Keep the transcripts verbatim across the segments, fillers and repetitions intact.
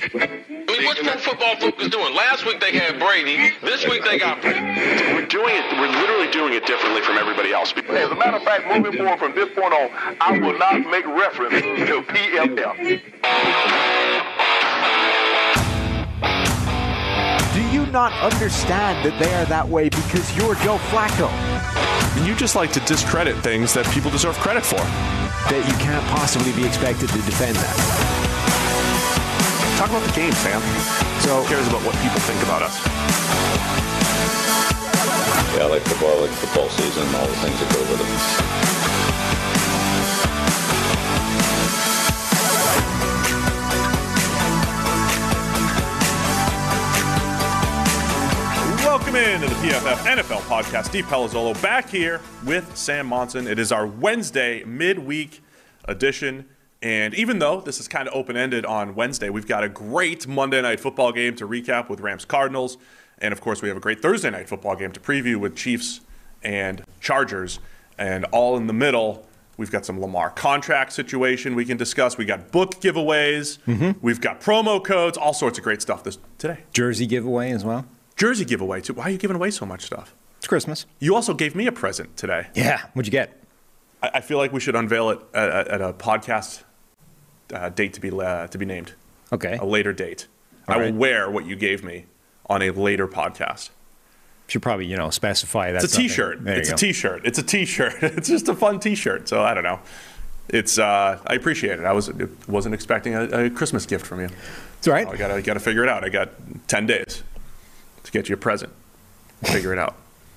I mean, what's Pro Football Focus doing? Last week they had Brady. This week they got Brady. We're doing it. We're literally doing it differently from everybody else. As a matter of fact, moving forward from this point on, I will not make reference to P F F. Do you not understand that they are that way because you're Joe Flacco? And you just like to discredit things that people deserve credit for. That you can't possibly be expected to defend that. Talk about the game, Sam. So who cares about what people think about us? Yeah, I like football, I like football season and all the things that go with it. Welcome into the P F F N F L podcast. Steve Palazzolo back here with Sam Monson. It is our Wednesday midweek edition. And even though this is kind of open-ended on Wednesday, we've got a great Monday Night Football game to recap with Rams-Cardinals. And, of course, we have a great Thursday Night Football game to preview with Chiefs and Chargers. And all in the middle, we've got some Lamar contract situation we can discuss. We got book giveaways. Mm-hmm. We've got promo codes, all sorts of great stuff this today. Jersey giveaway as well. Jersey giveaway, too. Why are you giving away so much stuff? It's Christmas. You also gave me a present today. Yeah. What'd you get? I, I feel like we should unveil it at, at a podcast Uh, date to be uh, to be named. Okay. A later date. All I right. will wear what you gave me on a later podcast. Should probably, you know, specify that. It's a T-shirt. There It's you a go. T-shirt. It's a T-shirt. It's just a fun T-shirt. So I don't know. It's uh, I appreciate it. I was wasn't expecting a, a Christmas gift from you. It's all right. So I gotta gotta figure it out. I got ten days to get you a present. Figure it out.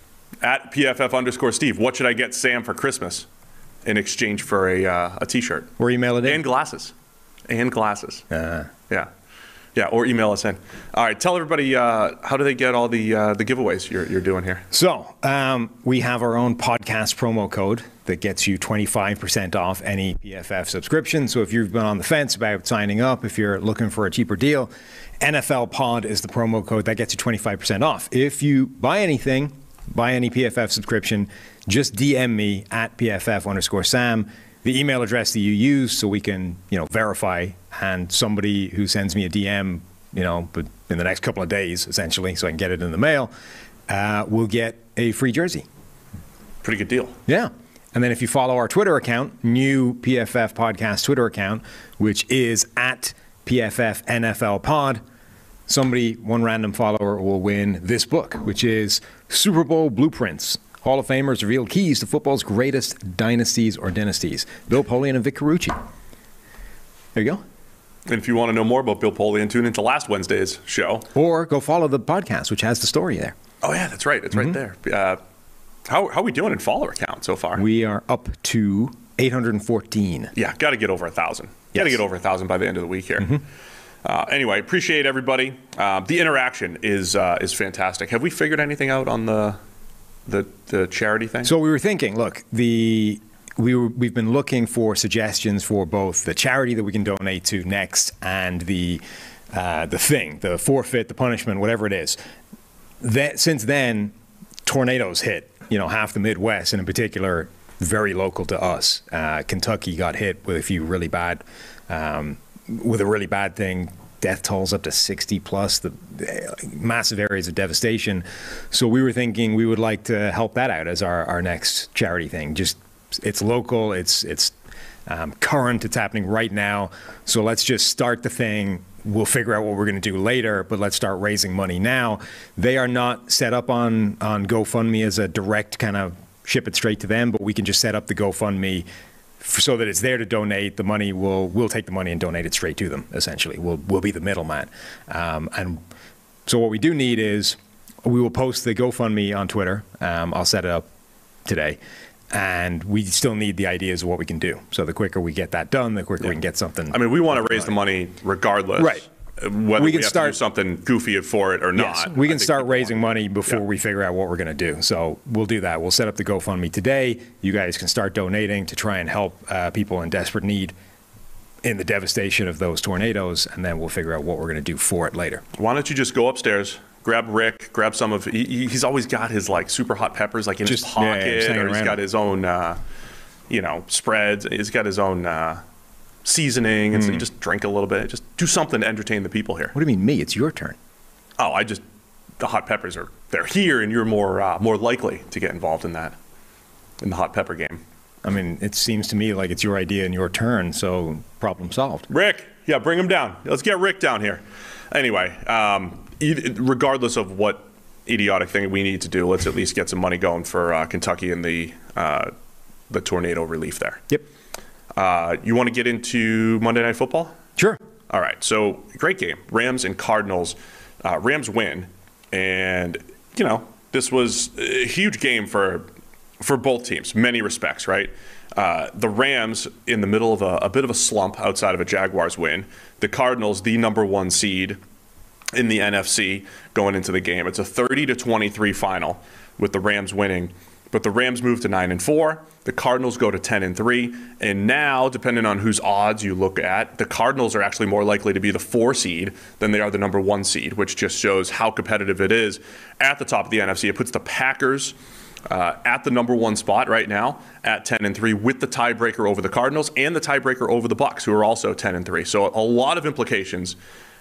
At P F F underscore Steve. What should I get Sam for Christmas in exchange for a uh, a T-shirt? Or email it in. And glasses. And glasses. Uh, Yeah. Yeah, or email us in. All right, tell everybody, uh, how do they get all the uh, the giveaways you're, you're doing here? So um, we have our own podcast promo code that gets you twenty-five percent off any P F F subscription. So if you've been on the fence about signing up, if you're looking for a cheaper deal, N F L Pod is the promo code that gets you twenty-five percent off. If you buy anything, buy any P F F subscription, just D M me at P F F underscore Sam. The email address that you use so we can, you know, verify, and somebody who sends me a D M, you know, but in the next couple of days, essentially, so I can get it in the mail, uh, will get a free jersey. Pretty good deal. Yeah. And then if you follow our Twitter account, new P F F podcast Twitter account, which is at P F F N F L Pod, somebody, one random follower, will win this book, which is Super Bowl Blueprints. Hall of Famers reveal keys to football's greatest dynasties or dynasties. Bill Polian and Vic Carucci. There you go. And if you want to know more about Bill Polian, tune into last Wednesday's show. Or go follow the podcast, which has the story there. Oh, yeah, that's right. It's mm-hmm. right there. Uh, how, how are we doing in follower count so far? We are up to eight hundred fourteen. Yeah, got to get over one thousand. Yes. Got to get over one thousand by the end of the week here. Mm-hmm. Uh, anyway, appreciate everybody. Uh, the interaction is uh, is fantastic. Have we figured anything out on the... The, the charity thing? So we were thinking, look, the we were, we've been looking for suggestions for both the charity that we can donate to next and the uh, the thing, the forfeit, the punishment, whatever it is. That, since then, tornadoes hit, you know, half the Midwest, and in particular, very local to us. Uh, Kentucky got hit with a few really bad, um, with a really bad thing. Death tolls up to sixty plus, the massive areas of devastation. So we were thinking we would like to help that out as our, our next charity thing. Just it's local, it's it's um, current, it's happening right now. So let's just start the thing. We'll figure out what we're going to do later, but let's start raising money now. They are not set up on on GoFundMe as a direct kind of ship it straight to them, but we can just set up the GoFundMe so that it's there to donate. The money will we'll take the money and donate it straight to them. Essentially, we'll we'll be the middleman. Um, and so what we do need is we will post the GoFundMe on Twitter. Um, I'll set it up today, and we still need the ideas of what we can do. So the quicker we get that done, the quicker yeah. we can get something. I mean, we want to raise the money regardless, right? Whether we can we have start to do something goofy for it or not. Yes, we can start raising want. money before yeah. we figure out what we're going to do. So we'll do that. We'll set up the GoFundMe today. You guys can start donating to try and help uh, people in desperate need in the devastation of those tornadoes, and then we'll figure out what we're going to do for it later. Why don't you just go upstairs, grab Rick, grab some of. He, he's always got his like super hot peppers like in just, his pocket, yeah, yeah, or he's got his own, uh, you know, spreads. He's got his own. Uh, seasoning, and so you just drink a little bit. Just do something to entertain the people here. What do you mean me? It's your turn. Oh, I just the hot peppers are they're here, and you're more uh, more likely to get involved in that in the hot pepper game. I mean, it seems to me like it's your idea and your turn, so problem solved. Rick, yeah, bring him down. Let's get Rick down here. Anyway, um, regardless of what idiotic thing we need to do, let's at least get some money going for uh, Kentucky and the uh, the tornado relief there. Yep. Uh, you want to get into Monday Night Football? Sure. All right. So great game. Rams and Cardinals. Uh, Rams win, and you know this was a huge game for. For both teams, many respects, right? Uh, the Rams in the middle of a, a bit of a slump outside of a Jaguars win. The Cardinals, the number one seed in the N F C going into the game. It's a thirty to twenty-three final with the Rams winning. But the Rams move to nine and four. The Cardinals go to ten and three. And now, depending on whose odds you look at, the Cardinals are actually more likely to be the four seed than they are the number one seed, which just shows how competitive it is at the top of the N F C. It puts the Packers Uh, at the number one spot right now at ten and three with the tiebreaker over the Cardinals and the tiebreaker over the Bucs, who are also ten and three. So a lot of implications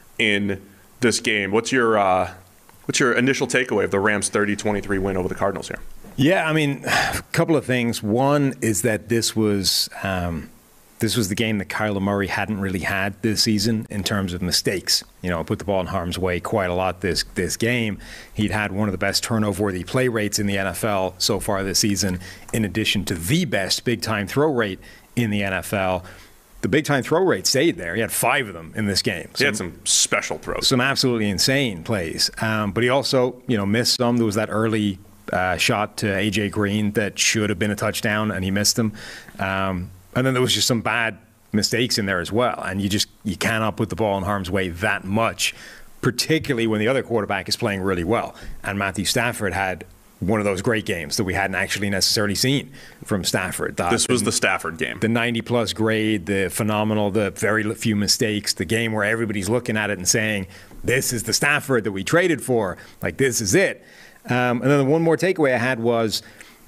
in this game. What's your uh, what's your initial takeaway of the Rams thirty twenty-three win over the Cardinals here? Yeah, I mean, a couple of things. One is that this was um, this was the game that Kyler Murray hadn't really had this season in terms of mistakes. You know, put the ball in harm's way quite a lot this this game. He'd had one of the best turnover-worthy play rates in the N F L so far this season, in addition to the best big-time throw rate in the N F L. The big-time throw rate stayed there. He had five of them in this game. He had some special throws. Some absolutely insane plays. Um, but he also, you know, missed some. There was that early uh, shot to A J Green that should have been a touchdown, and he missed them. Um, And then there was just some bad mistakes in there as well. And you just you cannot put the ball in harm's way that much, particularly when the other quarterback is playing really well. And Matthew Stafford had one of those great games that we hadn't actually necessarily seen from Stafford. The, this was the Stafford game. The ninety-plus grade, the phenomenal, the very few mistakes, the game where everybody's looking at it and saying, this is the Stafford that we traded for. Like, this is it. Um, and then the one more takeaway I had was,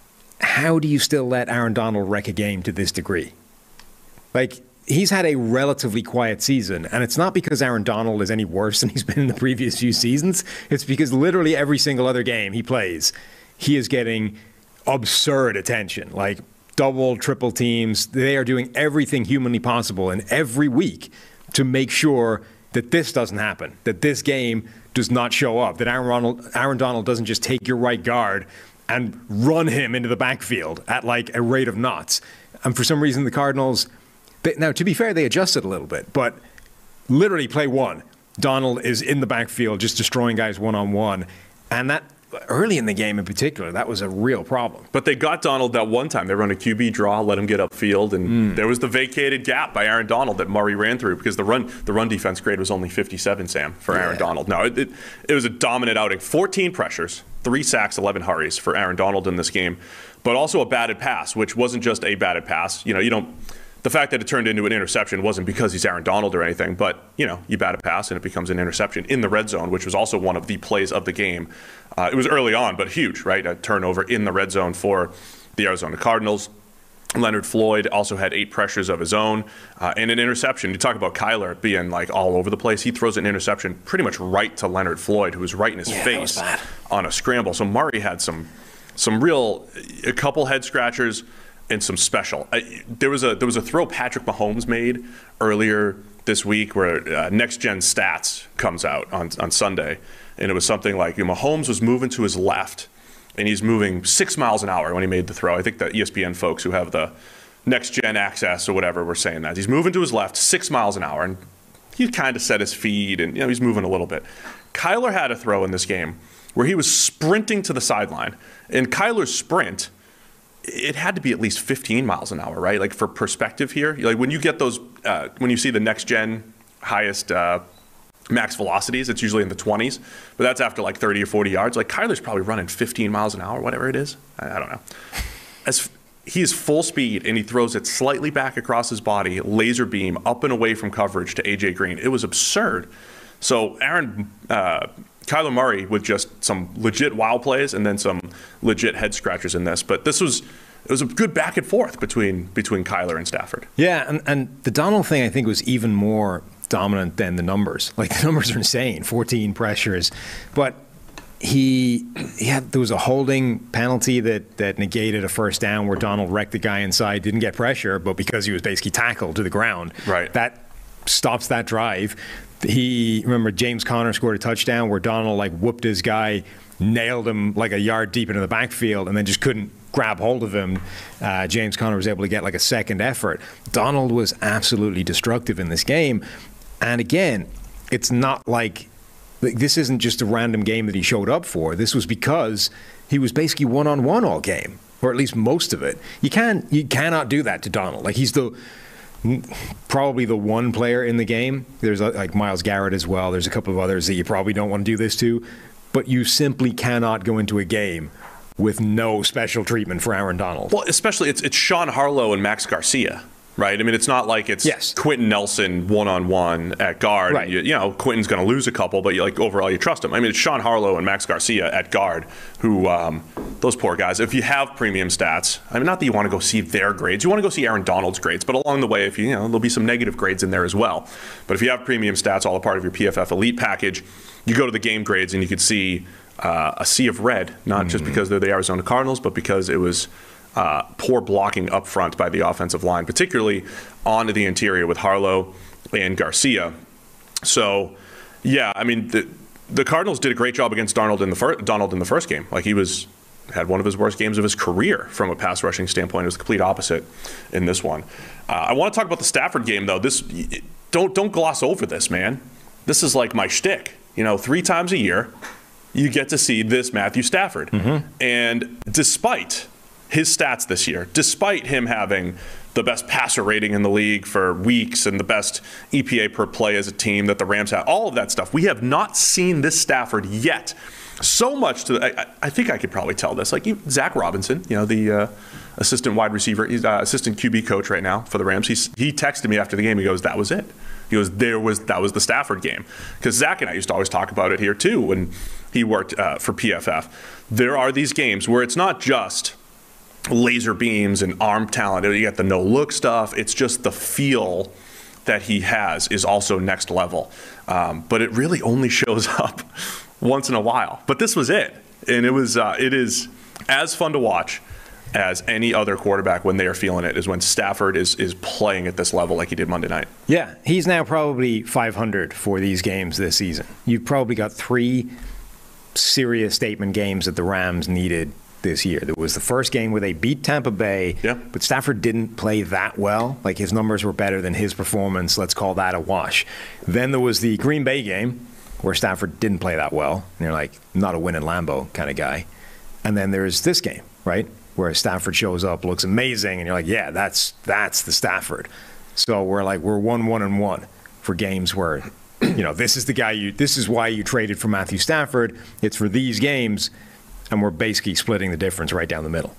how do you still let Aaron Donald wreck a game to this degree? Like, he's had a relatively quiet season, and it's not because Aaron Donald is any worse than he's been in the previous few seasons. It's because literally every single other game he plays, he is getting absurd attention, like double, triple teams. They are doing everything humanly possible in every week to make sure that this doesn't happen, that this game does not show up, that Aaron Donald, Aaron Donald doesn't just take your right guard and run him into the backfield at like a rate of knots. And for some reason, the Cardinals, they, now to be fair, they adjusted a little bit, but literally play one, Donald is in the backfield just destroying guys one-on-one. And that, early in the game in particular, that was a real problem. But they got Donald that one time. They run a Q B draw, let him get upfield, and mm. there was the vacated gap by Aaron Donald that Murray ran through because the run the run defense grade was only fifty-seven, Sam, for yeah. Aaron Donald. No, it, it, it was a dominant outing. fourteen pressures, three sacks, eleven hurries for Aaron Donald in this game, but also a batted pass, which wasn't just a batted pass. You know, you don't... The fact that it turned into an interception wasn't because he's Aaron Donald or anything, but, you know, you bat a pass and it becomes an interception in the red zone, which was also one of the plays of the game. Uh, it was early on, but huge, right? A turnover in the red zone for the Arizona Cardinals. Leonard Floyd also had eight pressures of his own uh, and an interception. You talk about Kyler being like all over the place. He throws an interception pretty much right to Leonard Floyd, who was right in his yeah, face on a scramble. So Murray had some, some real, a couple head scratchers, and some special. I, there was a there was a throw Patrick Mahomes made earlier this week where uh, Next Gen Stats comes out on on Sunday, and it was something like, you know, Mahomes was moving to his left, and he's moving six miles an hour when he made the throw. I think the E S P N folks who have the Next Gen access or whatever were saying that he's moving to his left six miles an hour, and he kind of set his feet, and you know he's moving a little bit. Kyler had a throw in this game where he was sprinting to the sideline, and Kyler's sprint, it had to be at least fifteen miles an hour, right? Like, for perspective here, like when you get those, uh, when you see the next gen highest uh, max velocities, it's usually in the twenties, but that's after like thirty or forty yards. Like, Kyler's probably running fifteen miles an hour, whatever it is. I, I don't know. As he's full speed and he throws it slightly back across his body, laser beam up and away from coverage to A J Green. It was absurd. So Aaron, uh, Kyler Murray with just some legit wild plays and then some legit head scratchers in this. But this was it was a good back and forth between between Kyler and Stafford. Yeah, and, and the Donald thing I think was even more dominant than the numbers. Like the numbers are insane, fourteen pressures, but he he had there was a holding penalty that that negated a first down where Donald wrecked the guy inside, didn't get pressure, but because he was basically tackled to the ground, right. that stops that drive. He remember James Conner scored a touchdown where Donald like whooped his guy, nailed him like a yard deep into the backfield, and then just couldn't grab hold of him. Uh, James Conner was able to get like a second effort. Donald was absolutely destructive in this game. And again, it's not like, like this isn't just a random game that he showed up for. This was because he was basically one-on-one all game, or at least most of it. You can you cannot do that to Donald. Like he's the probably the one player in the game. There's like Myles Garrett as well. There's a couple of others that you probably don't want to do this to, but you simply cannot go into a game with no special treatment for Aaron Donald. Well, especially it's it's Sean Harlow and Max Garcia, right? I mean, it's not like it's yes. Quentin Nelson one-on-one at guard. Right. You, you know, Quentin's going to lose a couple, but you, like overall you trust him. I mean, it's Sean Harlow and Max Garcia at guard who, um, those poor guys, if you have premium stats, I mean, not that you want to go see their grades. You want to go see Aaron Donald's grades, but along the way, if you, you know, there'll be some negative grades in there as well. But if you have premium stats, all a part of your P F F Elite package, you go to the game grades and you could see Uh, a sea of red, not mm. just because they're the Arizona Cardinals, but because it was uh, poor blocking up front by the offensive line, particularly onto the interior with Harlow and Garcia. So, yeah, I mean, the, the Cardinals did a great job against Donald in the fir- Donald in the first game. Like he was had one of his worst games of his career from a pass rushing standpoint. It was the complete opposite in this one. Uh, I want to talk about the Stafford game, though. This don't don't gloss over this, man. This is like my shtick. You know, three times a year, you get to see this Matthew Stafford. Mm-hmm. And despite his stats this year, despite him having the best passer rating in the league for weeks and the best E P A per play as a team that the Rams have, all of that stuff, we have not seen this Stafford yet. So much to, I, I think I could probably tell this. Like you, Zach Robinson, you know, the uh, assistant wide receiver, he's uh, assistant Q B coach right now for the Rams. He's, he texted me after the game. He goes, that was it. He goes, there was, that was the Stafford game. Because Zach and I used to always talk about it here too when he worked uh, for P F F. There are these games where it's not just laser beams and arm talent. You get the no-look stuff. It's just the feel that he has is also next level. Um, but it really only shows up once in a while. But this was it. And it was uh, it is as fun to watch as any other quarterback when they are feeling it is when Stafford is is playing at this level like he did Monday night. Yeah, he's now probably five hundred for these games this season. You've probably got three serious statement games that the Rams needed this year. There was the first game where they beat Tampa Bay, yeah. but Stafford didn't play that well. Like his numbers were better than his performance. Let's call that a wash. Then there was the Green Bay game where Stafford didn't play that well. And you're like, not a win in Lambeau kind of guy. And then there's this game, right, where Stafford shows up, looks amazing, and you're like, yeah, that's that's the Stafford. So we're like, we're one, one, and one for games where, you know, this is the guy you, this is why you traded for Matthew Stafford. It's for these games, and we're basically splitting the difference right down the middle.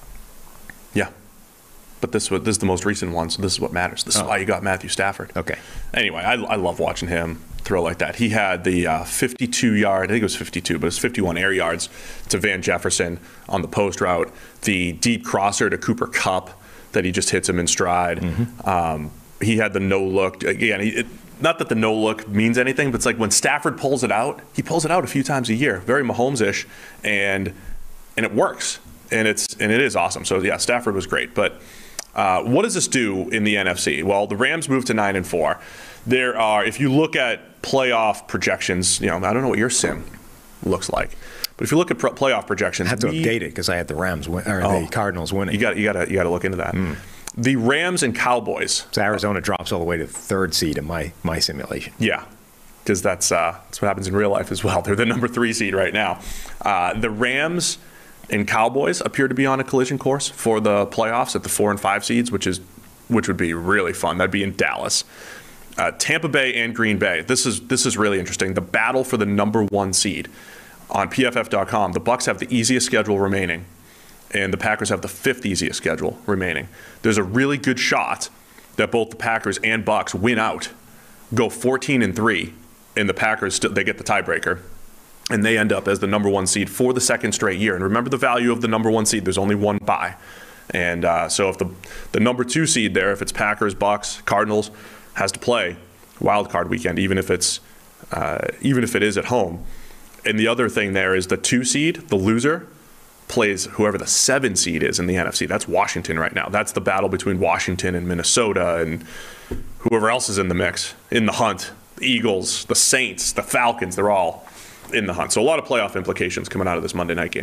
Yeah. But this, this is the most recent one, so this is what matters. This is oh. why you got Matthew Stafford. Okay. Anyway, I, I love watching him throw like that. He had the uh, fifty-two yard, I think it was fifty-two, but it's fifty-one air yards to Van Jefferson on the post route. The deep crosser to Cooper Kupp that he just hits him in stride. Mm-hmm. Um, he had the no look. Again, he, it, not that the no look means anything, but it's like when Stafford pulls it out, he pulls it out a few times a year, very Mahomes-ish, and and it works, and it's and it is awesome. So yeah, Stafford was great. But uh, what does this do in the N F C? Well, the Rams moved to nine and four. There are, if you look at playoff projections, you know, I don't know what your sim looks like, but if you look at pro- playoff projections, I had to we, update it because I had the Rams win, or oh, the Cardinals winning. You got you got to you got to look into that. Mm. The Rams and Cowboys. So Arizona drops all the way to third seed in my my simulation. Yeah, because that's uh, that's what happens in real life as well. They're the number three seed right now. Uh, the Rams and Cowboys appear to be on a collision course for the playoffs at the four and five seeds, which is which would be really fun. That'd be in Dallas. Uh, Tampa Bay and Green Bay. This is this is really interesting. The battle for the number one seed on P F F dot com. The Bucs have the easiest schedule remaining, and the Packers have the fifth easiest schedule remaining. There's a really good shot that both the Packers and Bucs win out, go fourteen and three, and the Packers still they get the tiebreaker, and they end up as the number one seed for the second straight year. And remember the value of the number one seed. There's only one bye. And uh, so if the the number two seed there, if it's Packers, Bucks, Cardinals, has to play wild card weekend, even if it's uh, even if it is at home. And the other thing there is the two seed, the loser, plays whoever the seven seed is in the N F C. That's Washington right now. That's the battle between Washington and Minnesota and whoever else is in the mix, in the hunt. The Eagles, the Saints, the Falcons, they're all in the hunt. So a lot of playoff implications coming out of this Monday night game.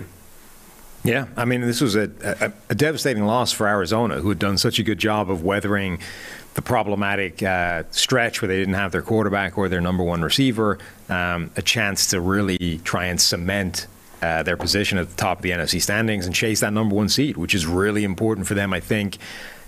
Yeah, I mean, this was a, a, a devastating loss for Arizona, who had done such a good job of weathering the problematic uh, stretch where they didn't have their quarterback or their number one receiver, um, a chance to really try and cement uh, their position at the top of the N F C standings and chase that number one seed, which is really important for them, I think.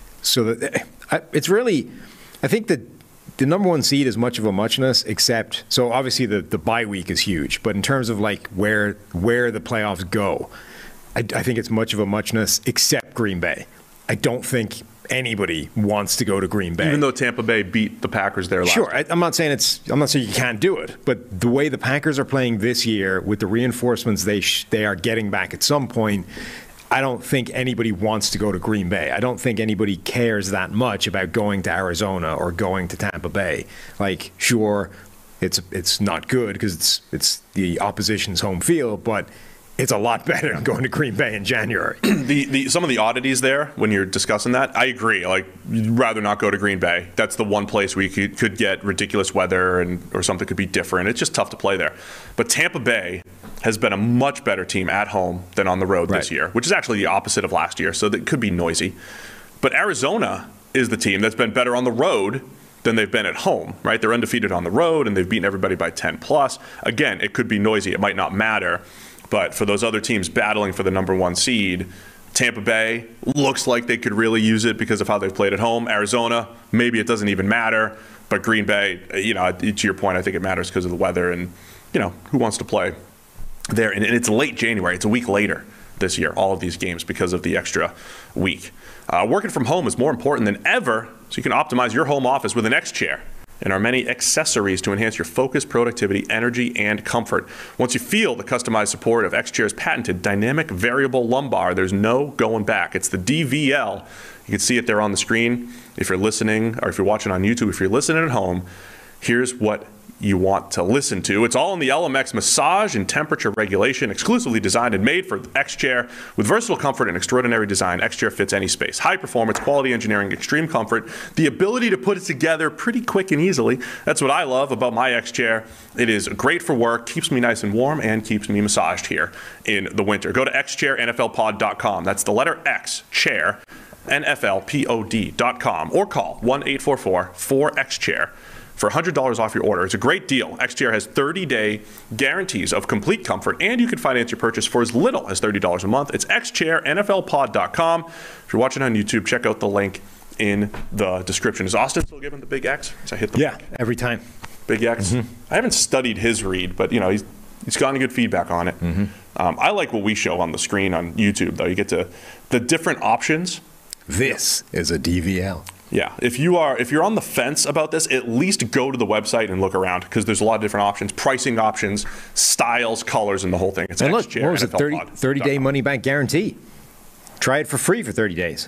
So that I, it's really, I think that the number one seed is much of a muchness, except, so obviously the, the bye week is huge, but in terms of like where where the playoffs go, I, I think it's much of a muchness, except Green Bay. I don't think anybody wants to go to Green Bay. Even though Tampa Bay beat the Packers there last Sure, I, I'm not saying it's. I'm not saying you can't do it, but the way the Packers are playing this year, with the reinforcements they sh- they are getting back at some point, I don't think anybody wants to go to Green Bay. I don't think anybody cares that much about going to Arizona or going to Tampa Bay. Like, sure, it's it's not good because it's it's the opposition's home field, but it's a lot better than going to Green Bay in January. the, the some of the oddities there when you're discussing that, I agree. Like, you'd rather not go to Green Bay. That's the one place where you could, could get ridiculous weather and or something could be different. It's just tough to play there. But Tampa Bay has been a much better team at home than on the road right. this year, which is actually the opposite of last year. So that could be noisy. But Arizona is the team that's been better on the road than they've been at home, right? They're undefeated on the road and they've beaten everybody by ten plus. Again, it could be noisy. It might not matter. But for those other teams battling for the number one seed, Tampa Bay looks like they could really use it because of how they've played at home. Arizona, maybe it doesn't even matter. But Green Bay, you know, to your point, I think it matters because of the weather and, you know, who wants to play there. And it's late January. It's a week later this year, all of these games, because of the extra week. Uh, working from home is more important than ever, so you can optimize your home office with an X Chair and our many accessories to enhance your focus, productivity, energy, and comfort. Once you feel the customized support of X-Chair's patented dynamic variable lumbar, there's no going back. It's the D V L. You can see it there on the screen if you're listening, or if you're watching on YouTube. If you're listening at home, here's what you want to listen to. It's all in the L M X massage and temperature regulation, exclusively designed and made for X-Chair. With versatile comfort and extraordinary design, X-Chair fits any space. High performance, quality engineering, extreme comfort, the ability to put it together pretty quick and easily. That's what I love about my X-Chair. It is great for work, keeps me nice and warm, and keeps me massaged here in the winter. Go to x chair n f l pod dot com. That's the letter X, chair, N F L pod dot com, or call one eight four four four X chair for one hundred dollars off your order. It's a great deal. X-Chair has thirty-day guarantees of complete comfort, and you can finance your purchase for as little as thirty dollars a month. It's x chair n f l pod dot com. If you're watching on YouTube, check out the link in the description. Is Austin still giving the big X? As I hit the Yeah, every time. Big X. Mm-hmm. I haven't studied his read, but you know he's he's gotten good feedback on it. Mm-hmm. Um, I like what we show on the screen on YouTube, though. You get to the different options. This is a D V L. Yeah, if you are if you're on the fence about this, at least go to the website and look around, because there's a lot of different options, pricing options, styles, colors, and the whole thing. It's and look, what was it, thirty day money back guarantee? Try it for free for thirty days.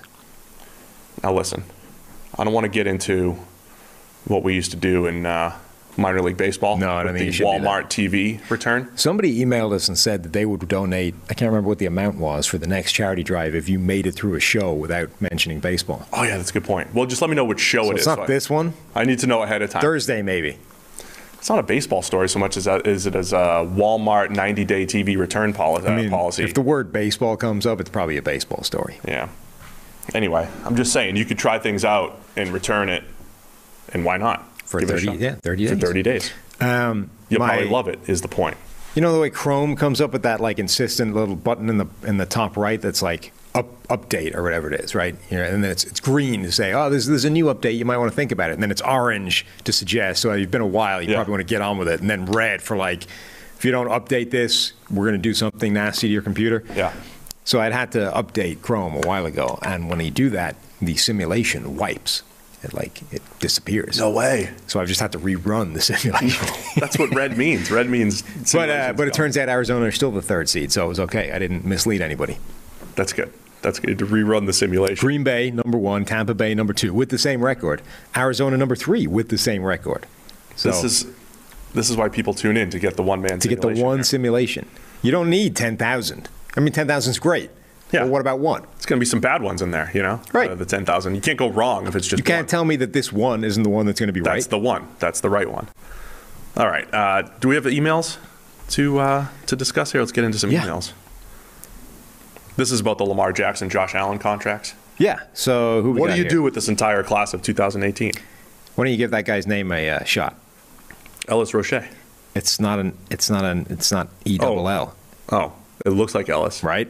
Now listen, I don't want to get into what we used to do in uh, minor league baseball. No, I don't think you should Walmart do that. T V return. Somebody emailed us and said that they would donate, I can't remember what the amount was, for the next charity drive if you made it through a show without mentioning baseball. Oh yeah, that's a good point. Well, just let me know which show so it it's is. It's not so this I, one? I need to know ahead of time. Thursday, maybe. It's not a baseball story so much as, a, as it is a Walmart ninety day T V return policy. I mean, policy. If the word baseball comes up, it's probably a baseball story. Yeah. Anyway, I'm just saying, you could try things out and return it, and why not? For Give thirty, yeah, thirty days. For thirty days. Um, You'll my, probably love it, is the point. You know the way Chrome comes up with that like insistent little button in the in the top right that's like up, update or whatever it is, right? You know, and then it's it's green to say, oh, there's there's a new update, you might want to think about it. And then it's orange to suggest, so you've been a while, you yeah. probably want to get on with it. And then red for like, if you don't update this, we're going to do something nasty to your computer. Yeah. So I'd had to update Chrome a while ago, and when you do that, the simulation wipes. It like it disappears. No way. So I've just had to rerun the simulation. That's what red means. Red means. But uh, but it turns out Arizona is still the third seed, so it was okay. I didn't mislead anybody. That's good. That's good to rerun the simulation. Green Bay, number one. Tampa Bay, number two, with the same record. Arizona, number three, with the same record. So this is this is why people tune in to get the one-man to simulation. get the one here. simulation. You don't need ten thousand. I mean, ten thousand is great. Yeah. But what about one? It's going to be some bad ones in there, you know? Right. Out of the ten thousand. You can't go wrong if it's just You can't one. tell me that this one isn't the one that's going to be right. That's the one. That's the right one. All right. Uh, do we have emails to uh, to discuss here? Let's get into some Yeah. emails. This is about the Lamar Jackson, Josh Allen contracts. Yeah. So who we What got do you here? do with this entire class of two thousand eighteen? Why don't you give that guy's name a uh, shot? Ellis Roche. It's not an. It's not an. It's not E double L. Oh, it looks like Ellis. Right.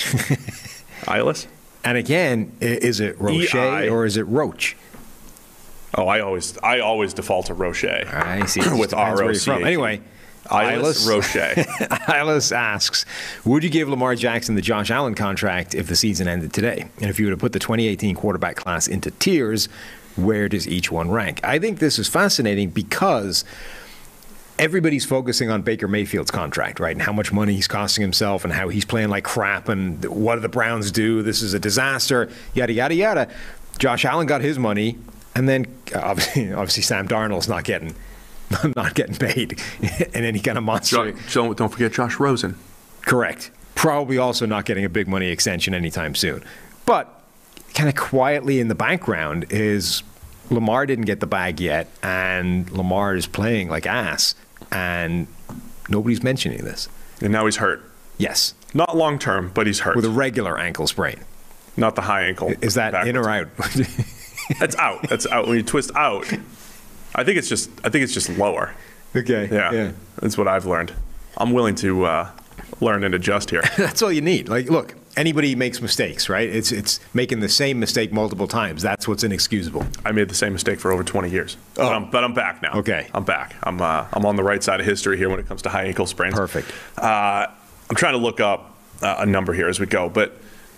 Ellis? And again, i- is it Roche E I. or is it Roach? Oh, I always I always default to Roche. I see. It just With depends where R O you're C H E. from. Anyway, Eyeless Roche. Eyeless asks, would you give Lamar Jackson the Josh Allen contract if the season ended today? And if you were to put the twenty eighteen quarterback class into tiers, where does each one rank? I think this is fascinating because everybody's focusing on Baker Mayfield's contract, right? And how much money he's costing himself and how he's playing like crap and what do the Browns do? This is a disaster, yada, yada, yada. Josh Allen got his money, and then obviously, obviously Sam Darnold's not getting not getting paid in any kind of monster. Don't, don't forget Josh Rosen. Correct. Probably also not getting a big money extension anytime soon. But kind of quietly in the background is Lamar didn't get the bag yet, and Lamar is playing like ass, and nobody's mentioning this. And now he's hurt. Yes. Not long term, but he's hurt. With a regular ankle sprain. Not the high ankle. Is that backwards. in or out? That's out. That's out. When you twist out, I think it's just. I think it's just lower. Okay. Yeah, yeah. That's what I've learned. I'm willing to uh, learn and adjust here. That's all you need. Like, look, anybody makes mistakes, right? It's it's making the same mistake multiple times. That's what's inexcusable. I made the same mistake for over twenty years. Oh. But, I'm, but I'm back now. Okay. I'm back. I'm uh, I'm on the right side of history here when it comes to high ankle sprains. Perfect. Uh, I'm trying to look up uh, a number here as we go, but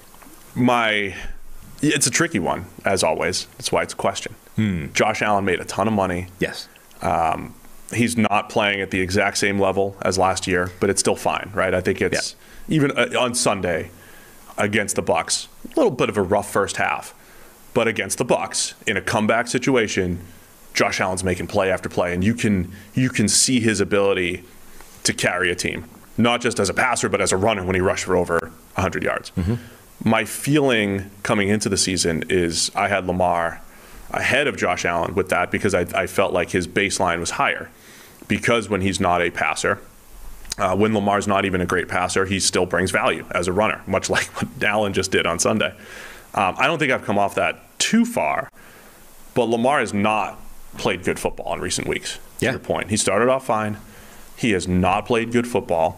my it's a tricky one as always. That's why it's a question. Hmm. Josh Allen made a ton of money. Yes. Um, he's not playing at the exact same level as last year, but it's still fine, right? I think it's yeah. even uh, on Sunday against the Bucks, a little bit of a rough first half, but against the Bucks in a comeback situation, Josh Allen's making play after play, and you can you can see his ability to carry a team, not just as a passer, but as a runner when he rushed for over one hundred yards. Mm-hmm. My feeling coming into the season is I had Lamar ahead of Josh Allen with that because I, I felt like his baseline was higher. Because when he's not a passer, uh, when Lamar's not even a great passer, he still brings value as a runner, much like what Allen just did on Sunday. Um, I don't think I've come off that too far, but Lamar has not played good football in recent weeks. To Yeah. your point, he started off fine. He has not played good football.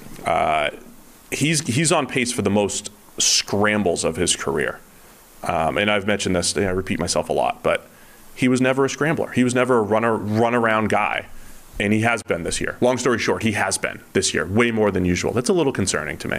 Uh, he's he's on pace for the most scrambles of his career. Um, and I've mentioned this, I repeat myself a lot, but he was never a scrambler. He was never a runner, run around guy. And he has been this year. Long story short, he has been this year, way more than usual. That's a little concerning to me.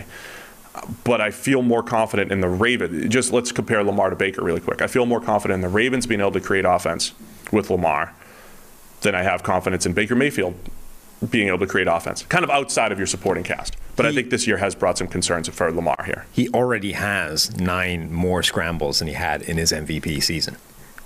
But I feel more confident in the Ravens. Just let's compare Lamar to Baker really quick. I feel more confident in the Ravens being able to create offense with Lamar than I have confidence in Baker Mayfield being able to create offense, kind of outside of your supporting cast. But he, I think this year has brought some concerns for Lamar here. He already has nine more scrambles than he had in his M V P season.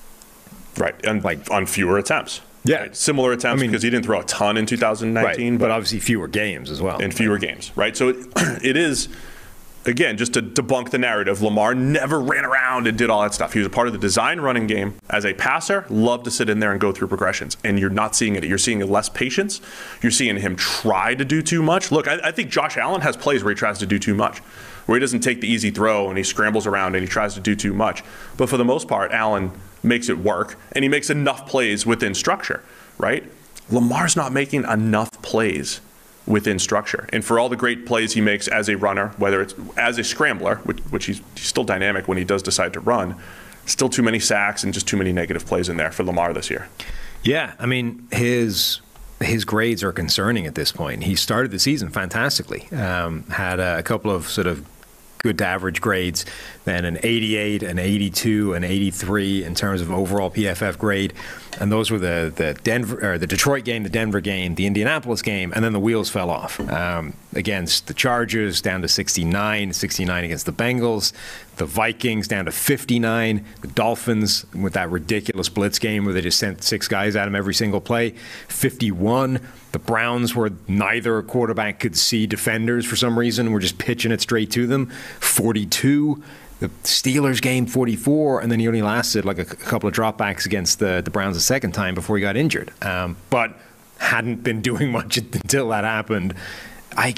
Right, and like on fewer attempts. Yeah. Right? Similar attempts I mean, because he didn't throw a ton in two thousand nineteen. Right, but, but obviously fewer games as well. And fewer games, right? So it, it is, again, just to debunk the narrative, Lamar never ran around and did all that stuff. He was a part of the design running game. As a passer, loved to sit in there and go through progressions. And you're not seeing it. You're seeing less patience. You're seeing him try to do too much. Look, I, I think Josh Allen has plays where he tries to do too much, where he doesn't take the easy throw and he scrambles around and he tries to do too much. But for the most part, Allen makes it work, and he makes enough plays within structure, right? Lamar's not making enough plays within structure. And for all the great plays he makes as a runner, whether it's as a scrambler, which, which he's, he's still dynamic when he does decide to run, still too many sacks and just too many negative plays in there for Lamar this year. Yeah, I mean, his his grades are concerning at this point. He started the season fantastically, um, had a couple of sort of good to average grades, then an eighty-eight, an eighty-two, an eighty-three in terms of overall P F F grade, and those were the the Denver or the Detroit game, the Denver game, the Indianapolis game, and then the wheels fell off. Um, against the Chargers, down to sixty-nine, sixty-nine against the Bengals. The Vikings down to fifty-nine. The Dolphins with that ridiculous blitz game where they just sent six guys at them every single play, fifty-one. The Browns, where neither quarterback could see defenders for some reason, were just pitching it straight to them, forty-two. The Steelers game, forty-four, and then he only lasted like a, a couple of dropbacks against the, the Browns a second time before he got injured. Um, but hadn't been doing much until that happened. I,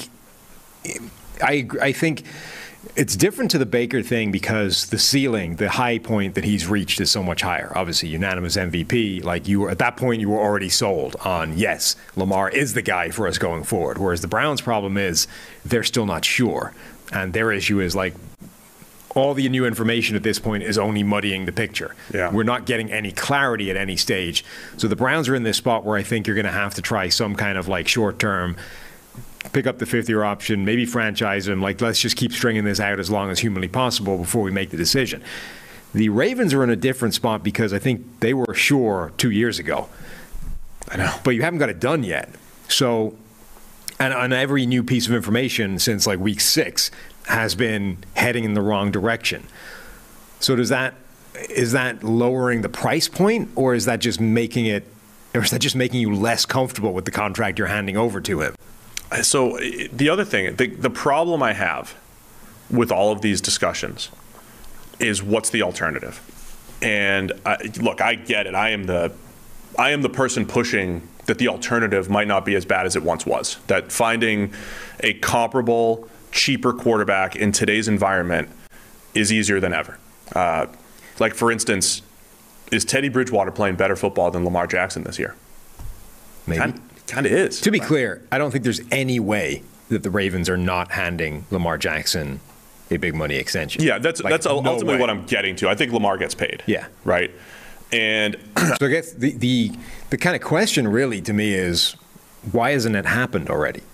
I, I think it's different to the Baker thing because the ceiling, the high point that he's reached is so much higher. Obviously, unanimous M V P. Like you were at that point, you were already sold on, yes, Lamar is the guy for us going forward. Whereas the Browns' problem is they're still not sure. And their issue is like, all the new information at this point is only muddying the picture. Yeah. We're not getting any clarity at any stage. So the Browns are in this spot where I think you're going to have to try some kind of like short-term, pick up the fifth-year option, maybe franchise him. Like, let's just keep stringing this out as long as humanly possible before we make the decision. The Ravens are in a different spot because I think they were sure two years ago. I know. But you haven't got it done yet. So, and on every new piece of information since like week six, has been heading in the wrong direction. So does that is that lowering the price point, or is that just making it, or is that just making you less comfortable with the contract you're handing over to him? So the other thing, the, the problem I have with all of these discussions is what's the alternative? And I, look, I get it. I am the I am the person pushing that the alternative might not be as bad as it once was. That finding a comparable, cheaper quarterback in today's environment is easier than ever. Uh, like, for instance, is Teddy Bridgewater playing better football than Lamar Jackson this year? Maybe. Kind of is. To be clear, I don't think there's any way that the Ravens are not handing Lamar Jackson a big money extension. Yeah, that's like, that's no ultimately way. what I'm getting to. I think Lamar gets paid. Yeah. Right? And so I guess the, the, the kind of question really to me is, why hasn't it happened already?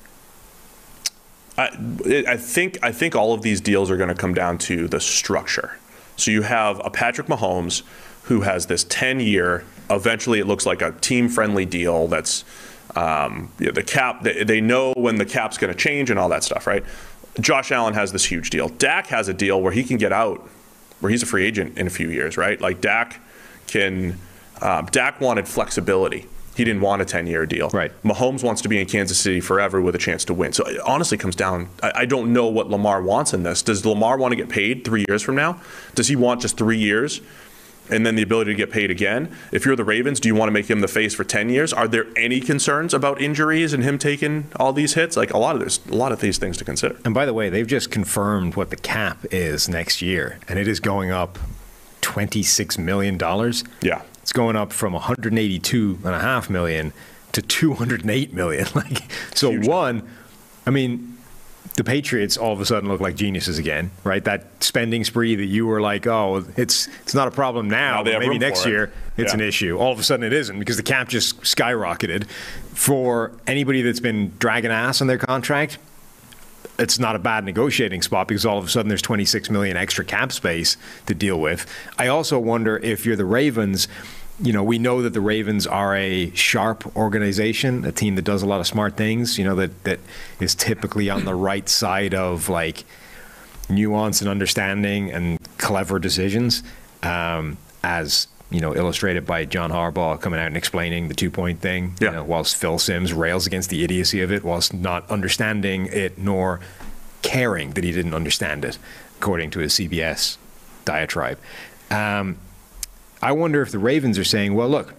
I, I think I think all of these deals are going to come down to the structure. So you have a Patrick Mahomes who has this ten-year, eventually it looks like a team-friendly deal that's um, you know, the cap. They, they know when the cap's going to change and all that stuff, right? Josh Allen has this huge deal. Dak has a deal where he can get out, where he's a free agent in a few years, right? Like Dak can. Um, Dak wanted flexibility. He didn't want a ten-year deal. Right. Mahomes wants to be in Kansas City forever with a chance to win. So it honestly comes down, I, I don't know what Lamar wants in this. Does Lamar want to get paid three years from now? Does he want just three years and then the ability to get paid again? If you're the Ravens, do you want to make him the face for ten years? Are there any concerns about injuries and him taking all these hits? Like a lot of there's a lot of these things to consider. And by the way, they've just confirmed what the cap is next year, and it is going up twenty-six million dollars. Yeah. It's going up from one hundred eighty-two point five million dollars to two hundred eight million dollars. Like, so Huge. one, I mean, the Patriots all of a sudden look like geniuses again, right? That spending spree that you were like, oh, it's it's not a problem now, Now they but have maybe room next for it. year it's Yeah. an issue. All of a sudden it isn't because the cap just skyrocketed. For anybody that's been dragging ass on their contract, it's not a bad negotiating spot because all of a sudden there's twenty-six million dollars extra cap space to deal with. I also wonder if you're the Ravens, you know, we know that the Ravens are a sharp organization, a team that does a lot of smart things, you know, that, that is typically on the right side of like nuance and understanding and clever decisions, um, as, you know, illustrated by John Harbaugh coming out and explaining the two-point thing, Yeah. you know, whilst Phil Simms rails against the idiocy of it, whilst not understanding it nor caring that he didn't understand it, according to his C B S diatribe. Um, I wonder if the Ravens are saying, well, look,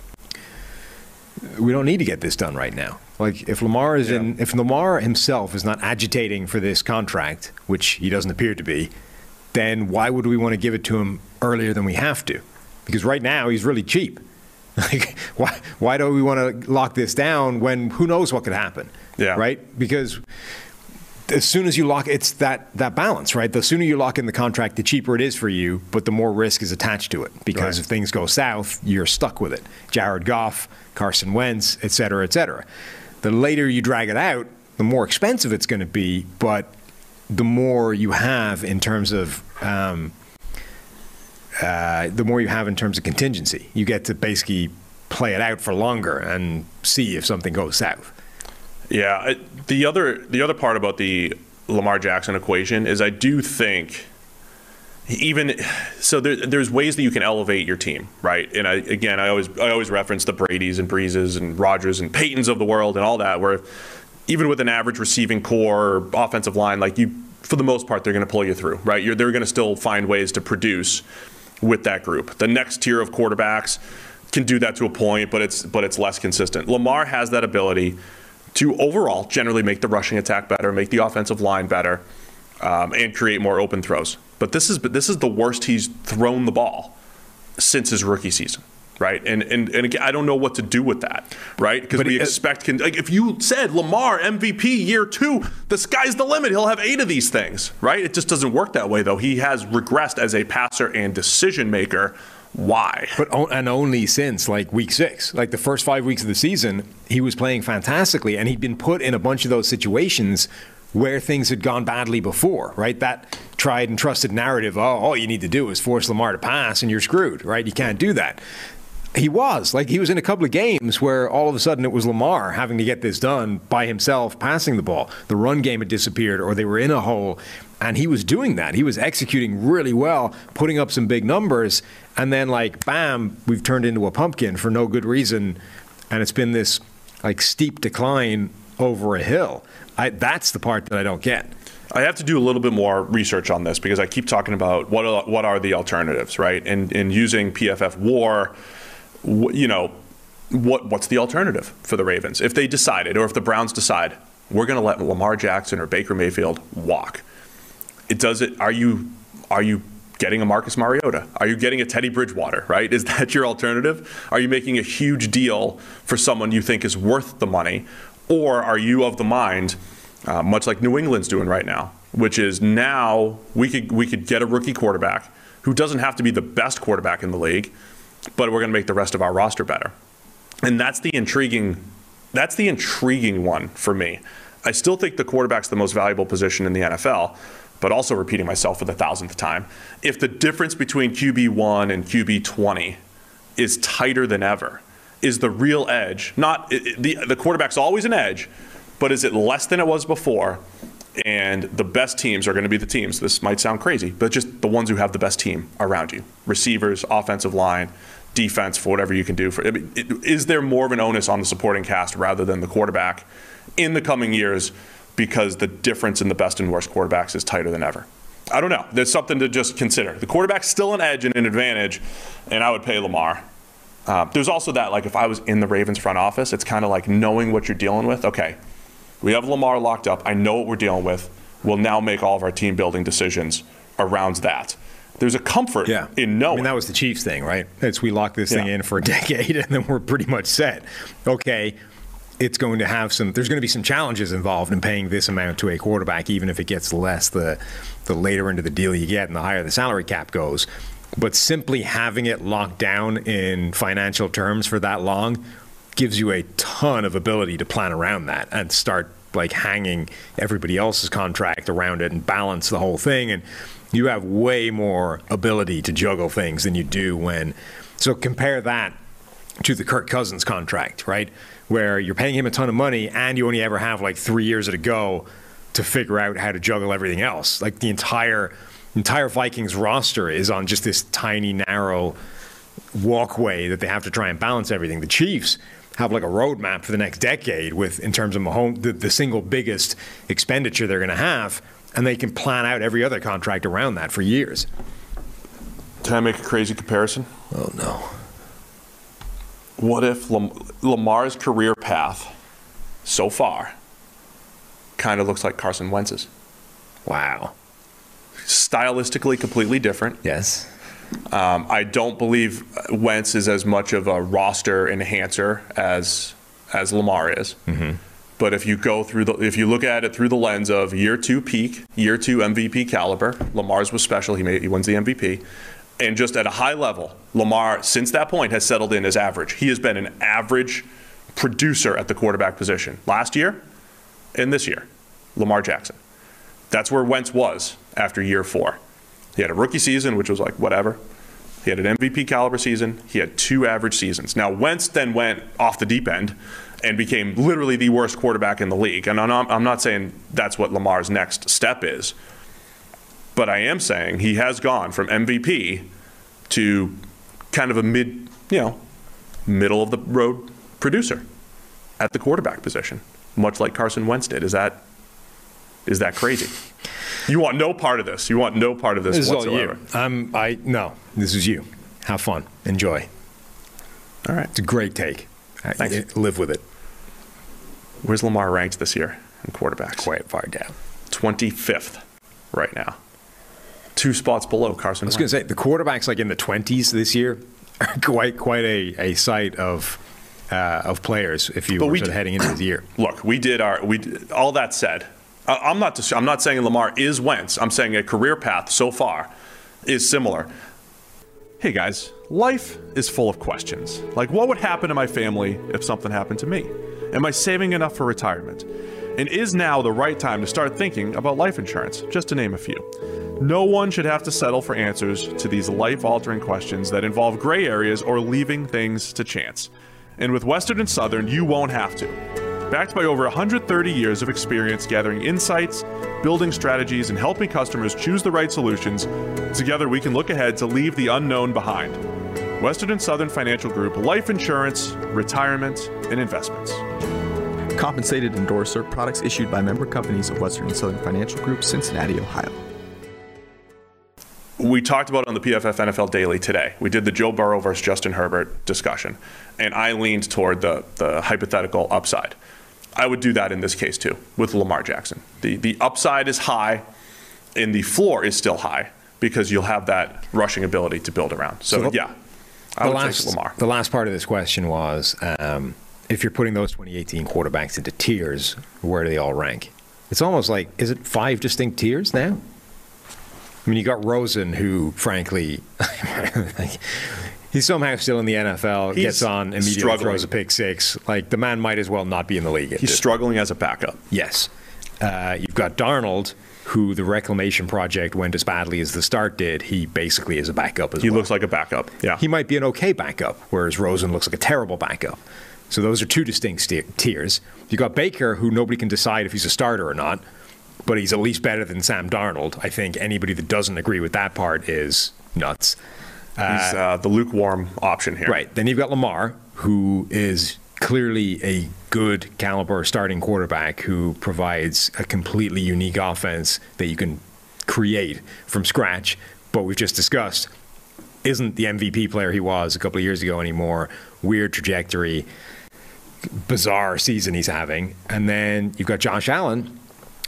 we don't need to get this done right now. Like, if Lamar is Yeah. in, if Lamar himself is not agitating for this contract, which he doesn't appear to be, then why would we want to give it to him earlier than we have to? Because right now he's really cheap. Like, why why do we want to lock this down when who knows what could happen? Yeah. Right? Because as soon as you lock, it's that, that balance, right? The sooner you lock in the contract, the cheaper it is for you, but the more risk is attached to it. Because Right. if things go south, you're stuck with it. Jared Goff, Carson Wentz, et cetera, et cetera. The later you drag it out, the more expensive it's going to be, but the more you have in terms of um, uh, the more you have in terms of contingency. You get to basically play it out for longer and see if something goes south. Yeah, it, the other the other part about the Lamar Jackson equation is I do think even so there, there's ways that you can elevate your team, right? And I, again, I always I always reference the Bradys and Breezes and Rodgers and Paytons of the world and all that, where even with an average receiving core or offensive line, like you, for the most part, they're going to pull you through, right? You're, they're going to still find ways to produce with that group. The next tier of quarterbacks can do that to a point, but it's but it's less consistent. Lamar has that ability to overall generally make the rushing attack better, make the offensive line better, um, and create more open throws. But this is but this is the worst he's thrown the ball since his rookie season, right? And and and again, I don't know what to do with that, right? Because we it, expect can, like if you said Lamar M V P year two, the sky's the limit. He'll have eight of these things, right? It just doesn't work that way, though. He has regressed as a passer and decision maker. Why? But and only since like week six, like the first five weeks of the season, he was playing fantastically, and he'd been put in a bunch of those situations where things had gone badly before, right? That tried and trusted narrative, oh, all you need to do is force Lamar to pass and you're screwed, right? You can't do that. He was. Like, he was in a couple of games where all of a sudden it was Lamar having to get this done by himself, passing the ball. The run game had disappeared or they were in a hole, and he was doing that. He was executing really well, putting up some big numbers, and then, like, bam, we've turned into a pumpkin for no good reason, and it's been this, like, steep decline over a hill. I, that's the part that I don't get. I have to do a little bit more research on this because I keep talking about what are, what are the alternatives, right? And, and using P F F WAR, you know, what what's the alternative for the Ravens? If they decided, or if the Browns decide, we're going to let Lamar Jackson or Baker Mayfield walk. It does it. Are you are you getting a Marcus Mariota? Are you getting a Teddy Bridgewater, right? Is that your alternative? Are you making a huge deal for someone you think is worth the money? Or are you of the mind, uh, much like New England's doing right now, which is now we could we could get a rookie quarterback who doesn't have to be the best quarterback in the league, but we're going to make the rest of our roster better. And that's the intriguing that's the intriguing one for me. I still think the quarterback's the most valuable position in the N F L, but also repeating myself for the thousandth time. If the difference between Q B one and Q B twenty is tighter than ever, is the real edge, not it, the the quarterback's always an edge, but is it less than it was before? And the best teams are going to be the teams. This might sound crazy, but just the ones who have the best team around you. Receivers, offensive line, defense, for whatever you can do. For I mean, it, is there more of an onus on the supporting cast rather than the quarterback in the coming years because the difference in the best and worst quarterbacks is tighter than ever? I don't know. There's something to just consider. The quarterback's still an edge and an advantage, and I would pay Lamar. Uh, there's also that, like, if I was in the Ravens front office, it's kind of like knowing what you're dealing with. Okay, we have Lamar locked up. I know what we're dealing with. We'll now make all of our team building decisions around that. There's a comfort yeah. in knowing. I mean, that was the Chiefs thing, right? It's we lock this yeah. thing in for a decade, and then we're pretty much set. Okay, it's going to have some, there's going to be some challenges involved in paying this amount to a quarterback, even if it gets less the, the later into the deal you get and the higher the salary cap goes. But simply having it locked down in financial terms for that long gives you a ton of ability to plan around that and start like hanging everybody else's contract around it and balance the whole thing. And you have way more ability to juggle things than you do when. So compare that to the Kirk Cousins contract, right? Where you're paying him a ton of money and you only ever have like three years to go to figure out how to juggle everything else. Like the entire entire Vikings roster is on just this tiny, narrow walkway that they have to try and balance everything. The Chiefs have like a roadmap for the next decade with, in terms of Mahomes, the, the single biggest expenditure they're going to have, and they can plan out every other contract around that for years. Can I make a crazy comparison? Oh, no. What if Lam- Lamar's career path so far kind of looks like Carson Wentz's? Wow. Stylistically completely different. Yes. Um, I don't believe Wentz is as much of a roster enhancer as as Lamar is. Mm-hmm. But if you go through the, if you look at it through the lens of year two peak, year two M V P caliber, Lamar's was special. He made, he wins the M V P, and just at a high level, Lamar since that point has settled in as average. He has been an average producer at the quarterback position last year and this year. Lamar Jackson. That's where Wentz was after year four. He had a rookie season, which was like whatever. He had an M V P caliber season. He had two average seasons. Now, Wentz then went off the deep end and became literally the worst quarterback in the league. And I'm not, I'm not saying that's what Lamar's next step is, but I am saying he has gone from M V P to kind of a mid, you know, middle of the road producer at the quarterback position, much like Carson Wentz did. Is that is that crazy? You want no part of this. You want no part of this, this whatsoever. This is all you. Um, I no. This is you. Have fun. Enjoy. All right. It's a great take. Thanks. I, live with it. Where's Lamar ranked this year in quarterbacks? Quite far down. twenty-fifth right now. Two spots below Carson Wentz. I was going to say, the quarterbacks like in the twenties this year are quite quite a, a sight of uh, of players if you but were we sort of heading into the year. Look, we did our we did, all that said, I'm not I'm not saying Lamar is Wentz. I'm saying a career path so far is similar. Hey guys, life is full of questions. Like, what would happen to my family if something happened to me? Am I saving enough for retirement? And is now the right time to start thinking about life insurance, just to name a few? No one should have to settle for answers to these life-altering questions that involve gray areas or leaving things to chance. And with Western and Southern, you won't have to. Backed by over one hundred thirty years of experience gathering insights, building strategies, and helping customers choose the right solutions, together we can look ahead to leave the unknown behind. Western and Southern Financial Group, life insurance, retirement, and investments. Compensated endorser, products issued by member companies of Western and Southern Financial Group, Cincinnati, Ohio. We talked about it on the P F F N F L Daily today. We did the Joe Burrow versus Justin Herbert discussion, and I leaned toward the, the hypothetical upside. I would do that in this case too, with Lamar Jackson. The the upside is high, and the floor is still high because you'll have that rushing ability to build around. So, so the, yeah, I would last, take Lamar. The last part of this question was, um, if you're putting those twenty eighteen quarterbacks into tiers, where do they all rank? It's almost like, is it five distinct tiers now? I mean, you got Rosen, who, frankly, he's somehow still in the N F L, he's gets on, immediately struggling. Throws a pick six. Like, the man might as well not be in the league. He's struggling as a backup. Yes. Uh, you've got Darnold, who the reclamation project went as badly as the start did. He basically is a backup as he well. He looks like a backup, yeah. He might be an okay backup, whereas Rosen looks like a terrible backup. So those are two distinct st- tiers. You got Baker, who nobody can decide if he's a starter or not, but he's at least better than Sam Darnold. I think anybody that doesn't agree with that part is nuts. Uh, he's uh, the lukewarm option here. Right. Then you've got Lamar, who is clearly a good caliber starting quarterback who provides a completely unique offense that you can create from scratch. But we've just discussed, isn't the M V P player he was a couple of years ago anymore. Weird trajectory, bizarre season he's having. And then you've got Josh Allen,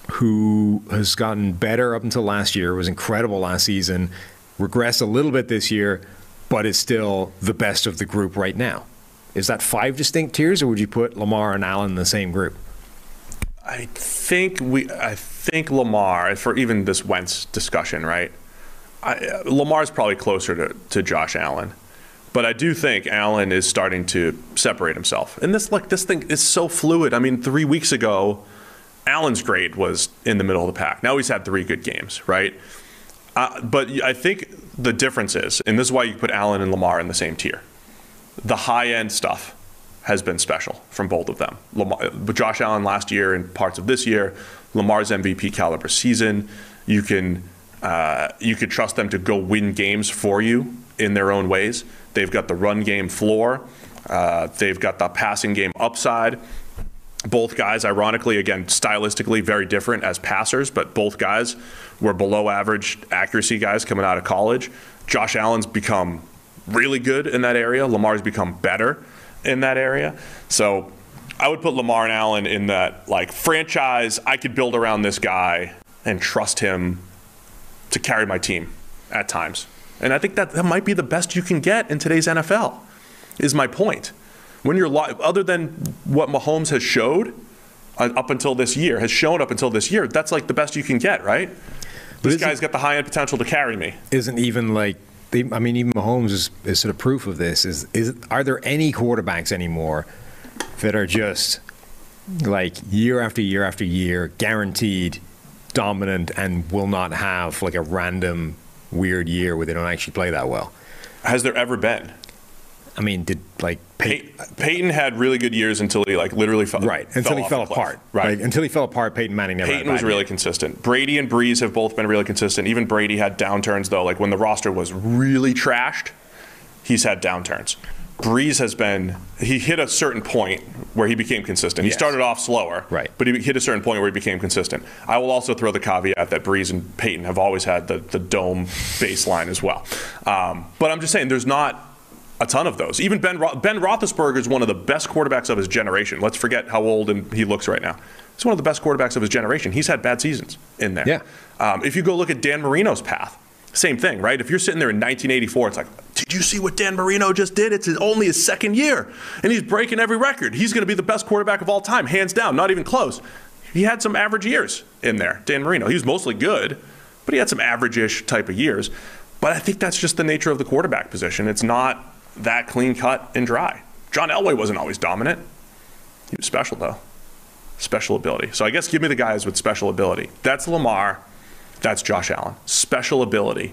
who has gotten better up until last year, was incredible last season, regressed a little bit this year, but is still the best of the group right now. Is that five distinct tiers, or would you put Lamar and Allen in the same group? I think we. I think Lamar, for even this Wentz discussion, right? I, Lamar's probably closer to, to Josh Allen, but I do think Allen is starting to separate himself. And this, like, this thing is so fluid. I mean, three weeks ago, Allen's grade was in the middle of the pack. Now he's had three good games, right? Uh, but I think the difference is, and this is why you put Allen and Lamar in the same tier, the high-end stuff has been special from both of them. Lamar, but Josh Allen last year and parts of this year, Lamar's M V P caliber season, you can uh, you can trust them to go win games for you in their own ways. They've got the run game floor. Uh, they've got the passing game upside. Both guys, ironically, again, stylistically very different as passers, but both guys were below average accuracy guys coming out of college. Josh Allen's become really good in that area. Lamar's become better in that area. So I would put Lamar and Allen in that, like, franchise, I could build around this guy and trust him to carry my team at times. And I think that, that might be the best you can get in today's N F L, is my point. When you're li- other than what Mahomes has showed uh, up until this year, has shown up until this year, that's like the best you can get, right? This guy's got the high-end potential to carry me. Isn't even like, they, I mean, even Mahomes is, is sort of proof of this. Is is are there any quarterbacks anymore that are just like year after year after year, guaranteed dominant, and will not have like a random weird year where they don't actually play that well? Has there ever been? I mean, did like Pey- Pey- Peyton had really good years until he like literally fell right until fell he off fell the cliff. apart. Right like, until he fell apart, Peyton Manning never. Peyton had a was bad really year. consistent. Brady and Breeze have both been really consistent. Even Brady had downturns though. Like when the roster was really trashed, he's had downturns. Breeze has been, he hit a certain point where he became consistent. He yes. started off slower, right. but he hit a certain point where he became consistent. I will also throw the caveat that Breeze and Peyton have always had the, the dome baseline as well. Um, but I'm just saying, there's not a ton of those. Even Ben, Ro- Ben Roethlisberger is one of the best quarterbacks of his generation. Let's forget how old and he looks right now. He's one of the best quarterbacks of his generation. He's had bad seasons in there. Yeah. Um, if you go look at Dan Marino's path, same thing, right? If you're sitting there in nineteen eighty-four, it's like, did you see what Dan Marino just did? It's his, only his second year, and he's breaking every record. He's going to be the best quarterback of all time, hands down, not even close. He had some average years in there, Dan Marino. He was mostly good, but he had some average-ish type of years. But I think that's just the nature of the quarterback position. It's not that clean-cut and dry. John Elway wasn't always dominant. He was special, though. Special ability. So I guess give me the guys with special ability. That's Lamar. That's Josh Allen. Special ability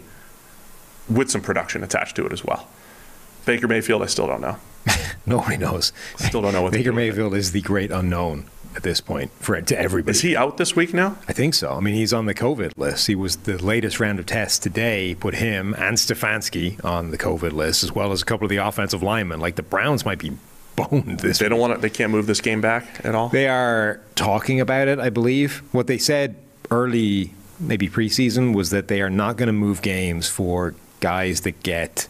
with some production attached to it as well. Baker Mayfield, I still don't know. Nobody knows. Still don't know what Baker Mayfield is the great unknown at this point for to everybody. Is he out this week now? I think so. I mean, he's on the COVID list. He was the latest round of tests today put him and Stefanski on the COVID list, as well as a couple of the offensive linemen. Like the Browns might be boned this. They don't want to. They can't move this game back at all. They are talking about it, I believe. What they said early, maybe preseason, was that they are not going to move games for guys that get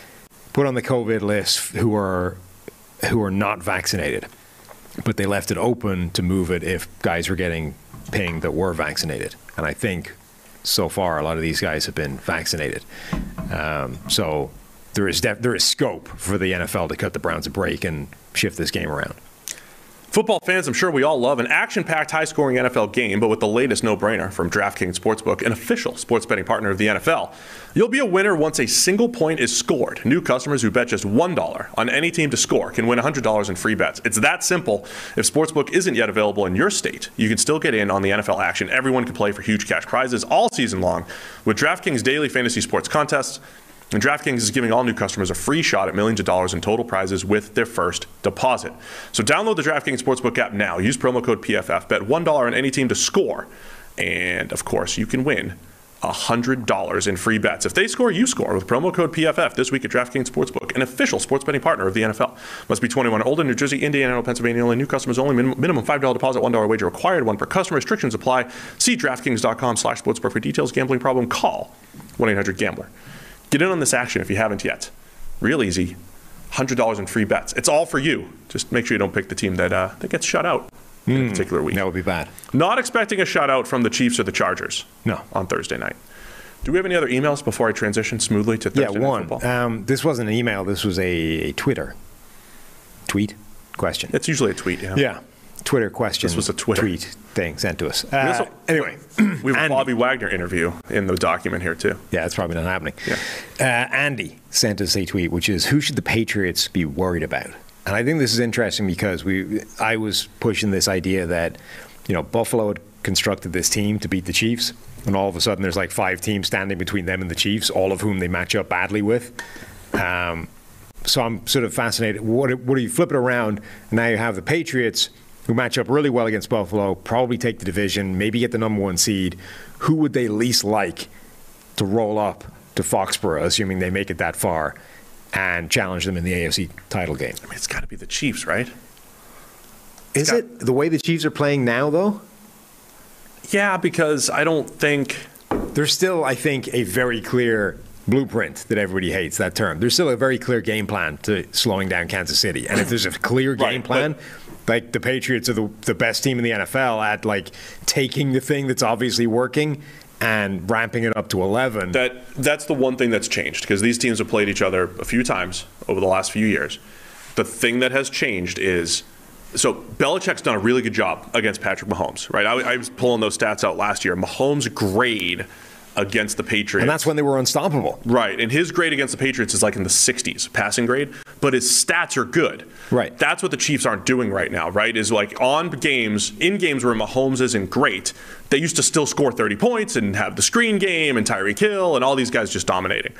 put on the COVID list who are who are not vaccinated. But they left it open to move it if guys were getting pinged that were vaccinated. And I think so far a lot of these guys have been vaccinated. Um, so there is def- there is scope for the N F L to cut the Browns a break and shift this game around. Football fans, I'm sure we all love an action-packed, high-scoring N F L game, but with the latest no-brainer from DraftKings Sportsbook, an official sports betting partner of the N F L. You'll be a winner once a single point is scored. New customers who bet just one dollar on any team to score can win one hundred dollars in free bets. It's that simple. If Sportsbook isn't yet available in your state, you can still get in on the N F L action. Everyone can play for huge cash prizes all season long with DraftKings daily fantasy sports contests. And DraftKings is giving all new customers a free shot at millions of dollars in total prizes with their first deposit. So download the DraftKings Sportsbook app now. Use promo code P F F. Bet one dollar on any team to score. And, of course, you can win one hundred dollars in free bets. If they score, you score with promo code P F F this week at DraftKings Sportsbook, an official sports betting partner of the N F L. Must be twenty-one or older. New Jersey, Indiana, Pennsylvania only. New customers only. Min- minimum five dollars deposit, one dollar wager required. One per customer. Restrictions apply. See DraftKings.com slash sportsbook for details. Gambling problem? Call one eight hundred gambler. Get in on this action if you haven't yet. Real easy. one hundred dollars in free bets. It's all for you. Just make sure you don't pick the team that uh, that gets shut out in mm, a particular week. That would be bad. Not expecting a shutout from the Chiefs or the Chargers. No. On Thursday night. Do we have any other emails before I transition smoothly to Thursday yeah, Night one. Football? Um, this wasn't an email. This was a, a Twitter tweet question. It's usually a tweet, yeah. Yeah. Twitter question. This was a Twitter tweet thing sent to us. We also- Uh, anyway, We have a Andy. Bobby Wagner interview in the document here, too. Yeah, it's probably not happening. Yeah. Uh, Andy sent us a tweet, which is, who should the Patriots be worried about? And I think this is interesting because we, I was pushing this idea that, you know, Buffalo had constructed this team to beat the Chiefs, and all of a sudden there's like five teams standing between them and the Chiefs, all of whom they match up badly with. Um, so I'm sort of fascinated. What, what do you flip it around? Now you have the Patriots, who match up really well against Buffalo, probably take the division, maybe get the number one seed. Who would they least like to roll up to Foxborough, assuming they make it that far, and challenge them in the A F C title game? I mean, it's got to be the Chiefs, right? Is it the way the Chiefs are playing now, though? Yeah, because I don't think... There's still, I think, a very clear blueprint that everybody hates, that term. There's still a very clear game plan to slowing down Kansas City. And if there's a clear game Right, plan... but- Like the Patriots are the, the best team in the N F L at like taking the thing that's obviously working and ramping it up to eleven. That that's the one thing that's changed, because these teams have played each other a few times over the last few years. The thing that has changed is, so Belichick's done a really good job against Patrick Mahomes, right? I, I was pulling those stats out last year. Mahomes' grade against the Patriots. And that's when they were unstoppable. Right, and his grade against the Patriots is like in the sixties, passing grade, but his stats are good. Right. That's what the Chiefs aren't doing right now, right? Is like on games, in games where Mahomes isn't great, they used to still score thirty points and have the screen game and Tyreek Hill and all these guys just dominating.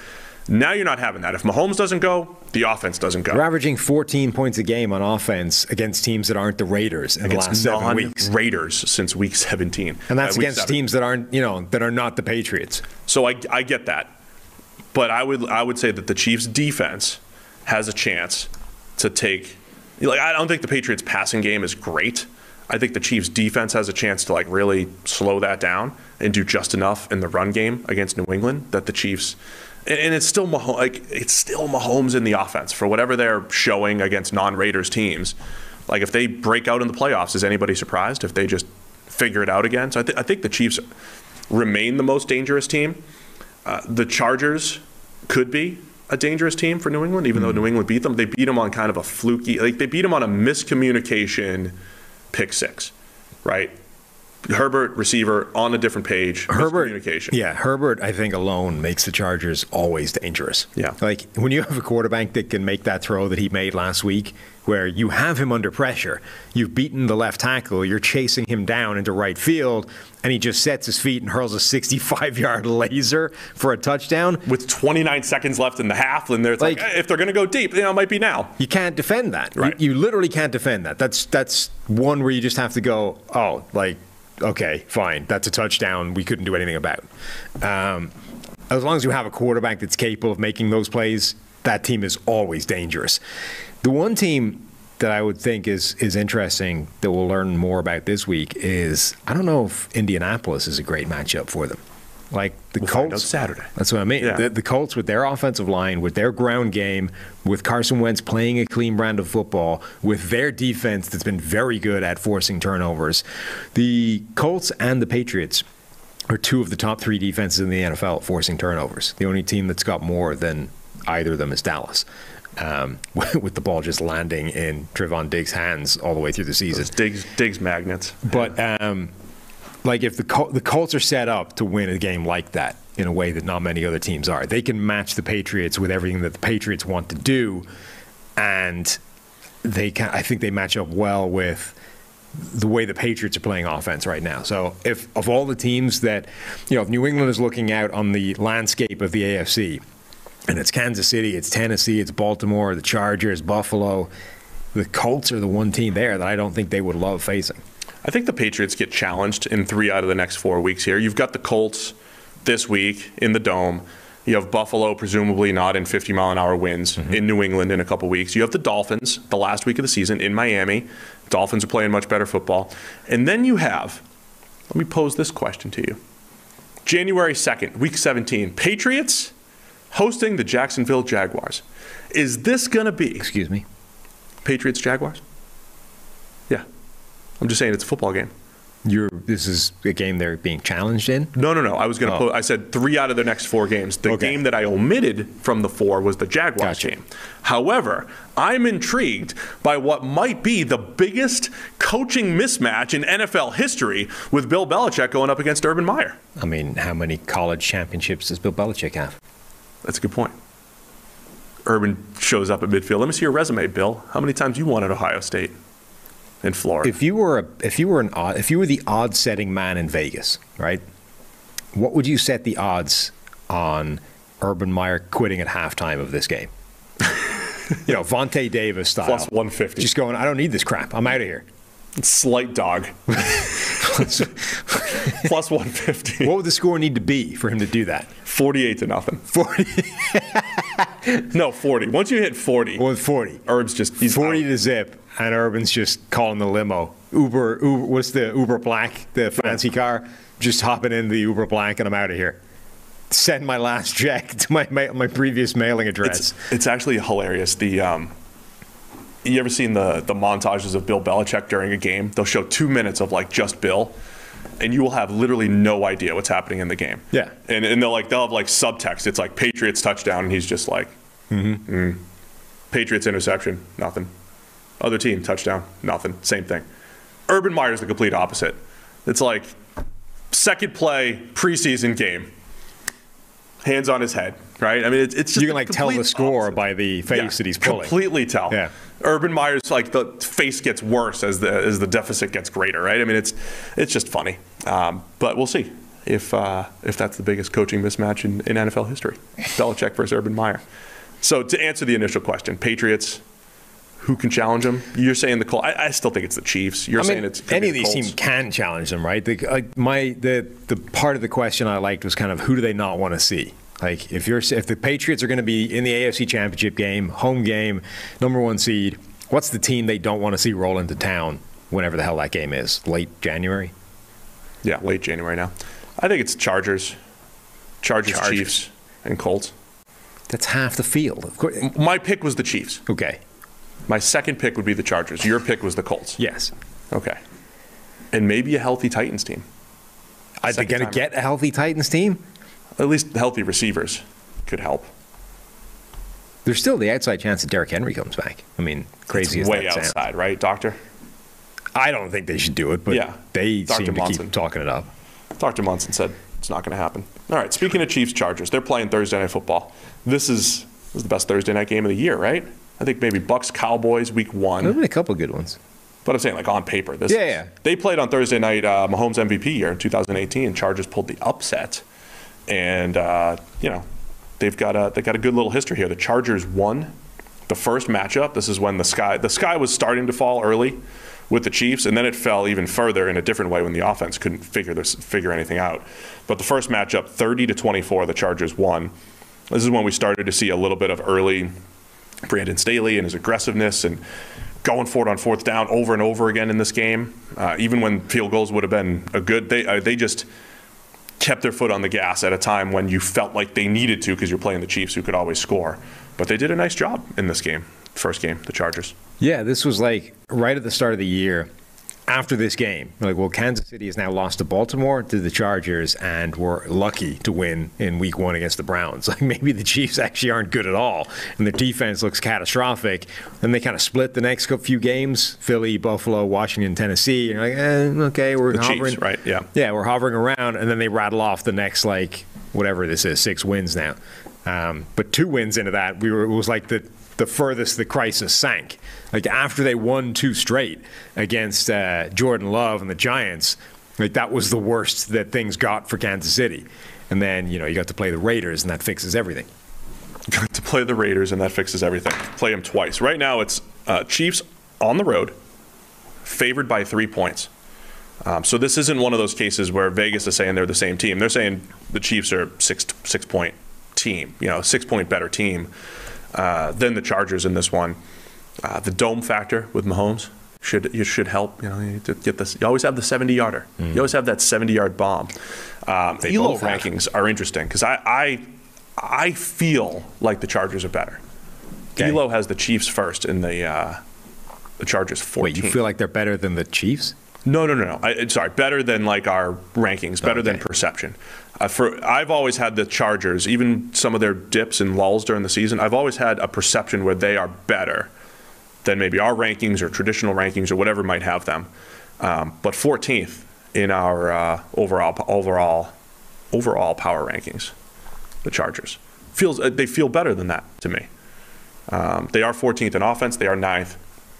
Now you're not having that. If Mahomes doesn't go, the offense doesn't go. They're averaging fourteen points a game on offense against teams that aren't the Raiders in against the last seven weeks. Raiders since week seventeen. And that's uh, against seven. teams that aren't, you know, that are not the Patriots. So I, I get that. But I would I would say that the Chiefs defense has a chance to take like I don't think the Patriots passing game is great. I think the Chiefs defense has a chance to like really slow that down and do just enough in the run game against New England that the Chiefs and it's still Mahomes, like it's still Mahomes in the offense for whatever they're showing against non-Raiders teams. Like if they break out in the playoffs, is anybody surprised if they just figure it out again? So I, th- I think the Chiefs remain the most dangerous team. Uh, the Chargers could be a dangerous team for New England, even mm-hmm. though New England beat them. They beat them on kind of a fluky, like they beat them on a miscommunication pick six, right? Herbert, receiver, on a different page. Herbert, miscommunication. Yeah, Herbert, I think, alone makes the Chargers always dangerous. Yeah. Like, when you have a quarterback that can make that throw that he made last week, where you have him under pressure, you've beaten the left tackle, you're chasing him down into right field, and he just sets his feet and hurls a sixty-five-yard laser for a touchdown. With twenty-nine seconds left in the half, and there's like, like if they're going to go deep, you know, it might be now. You can't defend that. Right. You, you literally can't defend that. That's That's one where you just have to go, oh, like, okay, fine, that's a touchdown we couldn't do anything about. Um, as long as you have a quarterback that's capable of making those plays, that team is always dangerous. The one team that I would think is is interesting that we'll learn more about this week is, I don't know if Indianapolis is a great matchup for them. Like the we'll Colts find out Saturday. That's what I mean. Yeah. The, the Colts with their offensive line, with their ground game, with Carson Wentz playing a clean brand of football, with their defense that's been very good at forcing turnovers. The Colts and the Patriots are two of the top three defenses in the N F L at forcing turnovers. The only team that's got more than either of them is Dallas. Um, with the ball just landing in Trevon Diggs' hands all the way through the season. Those Diggs, Diggs magnets. But um, like if the Col- the Colts are set up to win a game like that in a way that not many other teams are, they can match the Patriots with everything that the Patriots want to do, and they can. I think they match up well with the way the Patriots are playing offense right now. So if of all the teams that, you know, if New England is looking out on the landscape of the A F C, and it's Kansas City, it's Tennessee, it's Baltimore, the Chargers, Buffalo, the Colts are the one team there that I don't think they would love facing. I think the Patriots get challenged in three out of the next four weeks here. You've got the Colts this week in the Dome. You have Buffalo, presumably not in fifty-mile-an-hour winds, mm-hmm. in New England in a couple weeks. You have the Dolphins, the last week of the season, in Miami. Dolphins are playing much better football. And then you have, let me pose this question to you. January second, week seventeen, Patriots hosting the Jacksonville Jaguars. Is this going to be... Excuse me? Patriots Jaguars? Yeah. I'm just saying it's a football game. You're, this is a game they're being challenged in? No, no, no. I was going to oh. put, I said three out of the next four games. The okay. game that I omitted from the four was the Jaguars gotcha. game. However, I'm intrigued by what might be the biggest coaching mismatch in N F L history with Bill Belichick going up against Urban Meyer. I mean, how many college championships does Bill Belichick have? That's a good point. Urban shows up at midfield. Let me see your resume, Bill. How many times you won at Ohio State and Florida? If you were a, if you were an odd, if you were the odds-setting man in Vegas, right? What would you set the odds on Urban Meyer quitting at halftime of this game? You know, Vontae Davis style. Plus one fifty. Just going, I don't need this crap. I'm out of here. Slight dog. Plus one fifty. What would the score need to be for him to do that? forty-eight to nothing. forty. No, forty. Once you hit forty. Well, forty. Urb's just he's forty out. to zip, and Urban's just calling the limo. Uber, Uber, what's the Uber Black, the fancy car? Just hopping in the Uber Black, and I'm out of here. Send my last check to my my, my previous mailing address. It's, it's actually hilarious. The um, you ever seen the the montages of Bill Belichick during a game? They'll show two minutes of like just Bill, and you will have literally no idea what's happening in the game. Yeah, and and they'll like they'll have like subtext. It's like Patriots touchdown, and he's just like, mm-hmm. mm. Patriots interception, nothing. Other team touchdown, nothing. Same thing. Urban Meyer's the complete opposite. It's like second play preseason game. Hands on his head, right? I mean, it's, it's just you can like tell the score opposite. by the face yeah, that he's pulling. Completely tell. Yeah. Urban Meyer's like the face gets worse as the as the deficit gets greater, right? I mean, it's it's just funny, um, but we'll see. if uh, if that's the biggest coaching mismatch in, in N F L history. Belichick versus Urban Meyer. So to answer the initial question, Patriots, who can challenge them? You're saying the Colts. I, I still think it's the Chiefs. You're I saying mean, it's any of the these Colts. teams can challenge them, right? The, like my the the part of the question I liked was kind of who do they not want to see? Like if you're if the Patriots are going to be in the A F C Championship game, home game, number one seed, what's the team they don't want to see roll into town whenever the hell that game is? Late January? Yeah, late January now. I think it's Chargers, Chargers, Chargers. Chiefs, and Colts. That's half the field. Of course. My pick was the Chiefs. Okay. My second pick would be the Chargers. Your pick was the Colts. Yes. Okay. And maybe a healthy Titans team. Are they Second going to time get a healthy Titans team? At least healthy receivers could help. There's still the outside chance that Derrick Henry comes back. I mean, crazy It's as way that sounds. outside, right, Doctor? I don't think they should do it, but Yeah. they Doctor seem to Monson. keep talking it up. Doctor Munson said it's not going to happen. All right, speaking of Chiefs Chargers, they're playing Thursday Night Football. This is, this is the best Thursday night game of the year, right? I think maybe Bucks Cowboys week one. There's been a couple of good ones. But I'm saying, like, on paper. This Yeah, is- yeah. They played on Thursday night, uh, Mahomes M V P year in two thousand eighteen. Chargers pulled the upset. And, uh, you know, they've got a, they got a good little history here. The Chargers won the first matchup. This is when the sky, the sky was starting to fall early with the Chiefs, and then it fell even further in a different way when the offense couldn't figure this, figure anything out. But the first matchup, thirty to twenty-four, the Chargers won. This is when we started to see a little bit of early Brandon Staley and his aggressiveness and going for it on fourth down over and over again in this game. Uh, even when field goals would have been a good, they uh, they just kept their foot on the gas at a time when you felt like they needed to because you're playing the Chiefs who could always score. But they did a nice job in this game, first game, the Chargers. Yeah, this was like right at the start of the year. After this game, like, well, Kansas City has now lost to Baltimore, to the Chargers, and we're lucky to win in week one against the Browns. Like, maybe the Chiefs actually aren't good at all, and their defense looks catastrophic. Then they kind of split the next few games, Philly, Buffalo, Washington, Tennessee. And you're like, eh, okay, we're The hovering. Chiefs, right, yeah. Yeah, we're hovering around, and then they rattle off the next, like, whatever this is, six wins now. Um, but two wins into that, we were it was like the the furthest the crisis sank. Like after they won two straight against uh, Jordan Love and the Giants, like that was the worst that things got for Kansas City. And then, you know, you got to play the Raiders, and that fixes everything. Got to play the Raiders, and that fixes everything. Play them twice. Right now, it's uh, Chiefs on the road, favored by three points. Um, so this isn't one of those cases where Vegas is saying they're the same team. They're saying the Chiefs are six six point team, you know, six point better team uh, than the Chargers in this one. Uh, the dome factor with Mahomes should you should help. You know, you to get this. You always have the seventy yarder. Mm. You always have that seventy yard bomb. Um, E L O rankings are interesting because I, I I feel like the Chargers are better. Okay. E L O has the Chiefs first in the uh, the Chargers fourteenth. Wait, you feel like they're better than the Chiefs? No, no, no, no. I, sorry, better than like our rankings, better okay. than perception. Uh, for I've always had the Chargers, even some of their dips and lulls during the season, I've always had a perception where they are better than maybe our rankings or traditional rankings or whatever might have them. Um, but fourteenth in our uh, overall overall overall power rankings, the Chargers feels uh, they feel better than that to me. Um, they are fourteenth in offense. They are ninth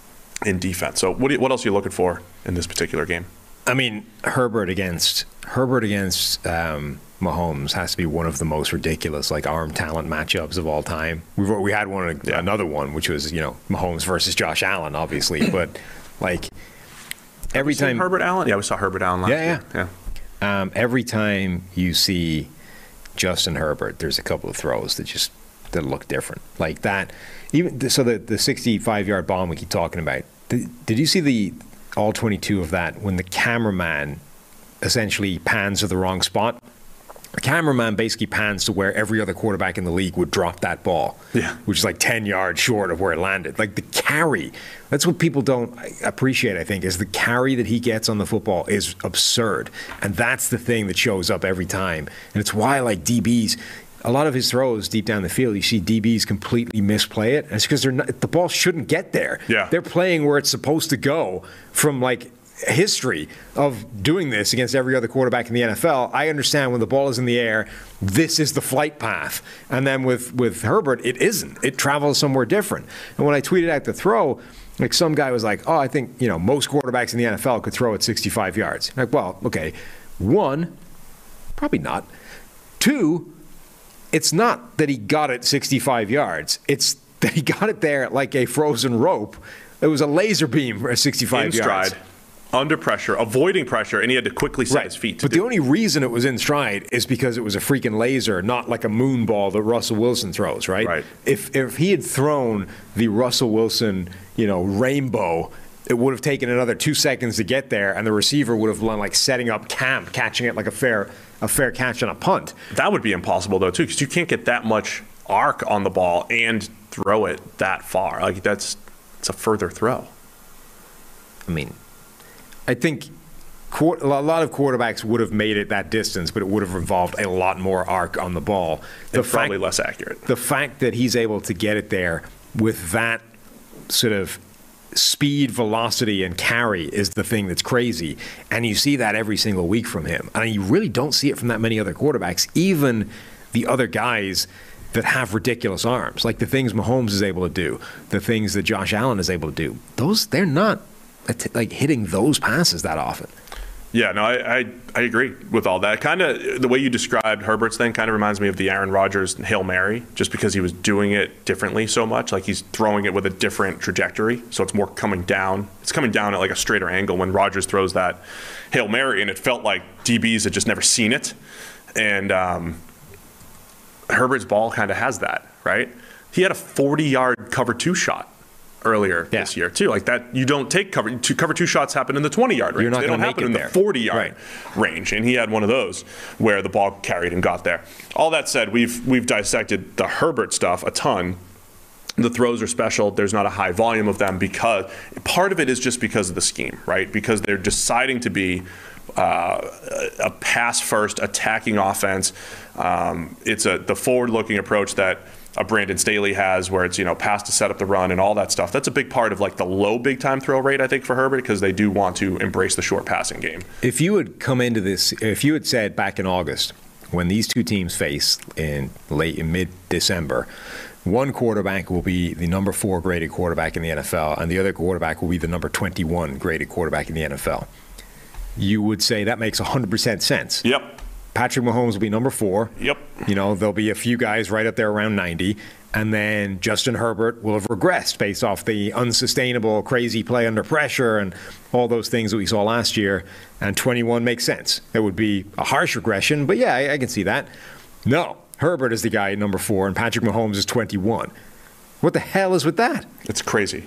in defense. So what do you, what else are you looking for in this particular game? I mean, Herbert against Herbert against um, Mahomes has to be one of the most ridiculous like arm talent matchups of all time. We've we had one yeah. another one which was you know Mahomes versus Josh Allen, obviously, but like every time Herbert Allen, yeah, we saw Herbert Allen last yeah, year. Yeah, yeah. Um, every time you see Justin Herbert, there's a couple of throws that just that look different, like that. Even so, the the sixty-five yard bomb we keep talking about. Did, did you see the all twenty-two of that when the cameraman essentially pans to the wrong spot? The cameraman basically pans to where every other quarterback in the league would drop that ball, yeah. which is like ten yards short of where it landed. Like the carry, that's what people don't appreciate, I think, is the carry that he gets on the football is absurd. And that's the thing that shows up every time. And it's why, like, D Bs, a lot of his throws deep down the field, you see D Bs completely misplay it. And it's because they're not, the ball shouldn't get there. Yeah. They're playing where it's supposed to go from, like, history of doing this against every other quarterback in the N F L. I understand when the ball is in the air, this is the flight path. And then with, with Herbert, it isn't. It travels somewhere different. And when I tweeted out the throw, like some guy was like, oh, I think, you know, most quarterbacks in the N F L could throw at sixty-five yards. Like, well, okay, one, Probably not. Two, it's not that he got it sixty-five yards. It's that he got it there like a frozen rope. It was a laser beam for sixty-five in yards. stride, under pressure, avoiding pressure, and he had to quickly set right. his feet. To but do the only reason it was in stride is because it was a freaking laser, not like a moon ball that Russell Wilson throws, right? Right. If if he had thrown the Russell Wilson, you know, rainbow, it would have taken another two seconds to get there, and the receiver would have been like setting up camp, catching it like a fair a fair catch on a punt. That would be impossible though too, because you can't get that much arc on the ball and throw it that far. Like that's it's a further throw. I mean, I think a lot of quarterbacks would have made it that distance, but it would have involved a lot more arc on the ball. The and fact, probably less accurate. The fact that he's able to get it there with that sort of speed, velocity, and carry is the thing that's crazy. And you see that every single week from him. And you really don't see it from that many other quarterbacks, even the other guys that have ridiculous arms. Like the things Mahomes is able to do, the things that Josh Allen is able to do. Those, they're not like hitting those passes that often. Yeah, no, I, I I agree with all that. Kind of the way you described Herbert's thing kind of reminds me of the Aaron Rodgers Hail Mary, just because he was doing it differently so much. Like he's throwing it with a different trajectory, so it's more coming down. It's coming down at like a straighter angle when Rodgers throws that Hail Mary, and it felt like D Bs had just never seen it. And um, Herbert's ball kind of has that, right? He had a forty-yard cover two shot earlier yeah. this year too. Like that, you don't take cover two. Cover two shots happen in the twenty-yard range. You're not they don't make happen it in there. the forty-yard right. range, and he had one of those where the ball carried and got there. All that said, we've we've dissected the Herbert stuff a ton. The throws are special. There's not a high volume of them because part of it is just because of the scheme, right? Because they're deciding to be uh, a pass-first attacking offense. Um, it's a the forward-looking approach that a Brandon Staley has, where it's, you know, pass to set up the run and all that stuff. That's a big part of like the low big time throw rate, I think, for Herbert, because they do want to embrace the short passing game. If you had come into this, if you had said back in August, when these two teams face in late in mid-December, one quarterback will be the number four graded quarterback in the N F L, and the other quarterback will be the number twenty-one graded quarterback in the N F L, you would say that makes one hundred percent sense. Yep. Patrick Mahomes will be number four. Yep. You know, there'll be a few guys right up there around ninety. And then Justin Herbert will have regressed based off the unsustainable, crazy play under pressure and all those things that we saw last year. And twenty-one makes sense. It would be a harsh regression, but yeah, I, I can see that. No, Herbert is the guy at number four, and Patrick Mahomes is twenty-one. What the hell is with that? It's crazy.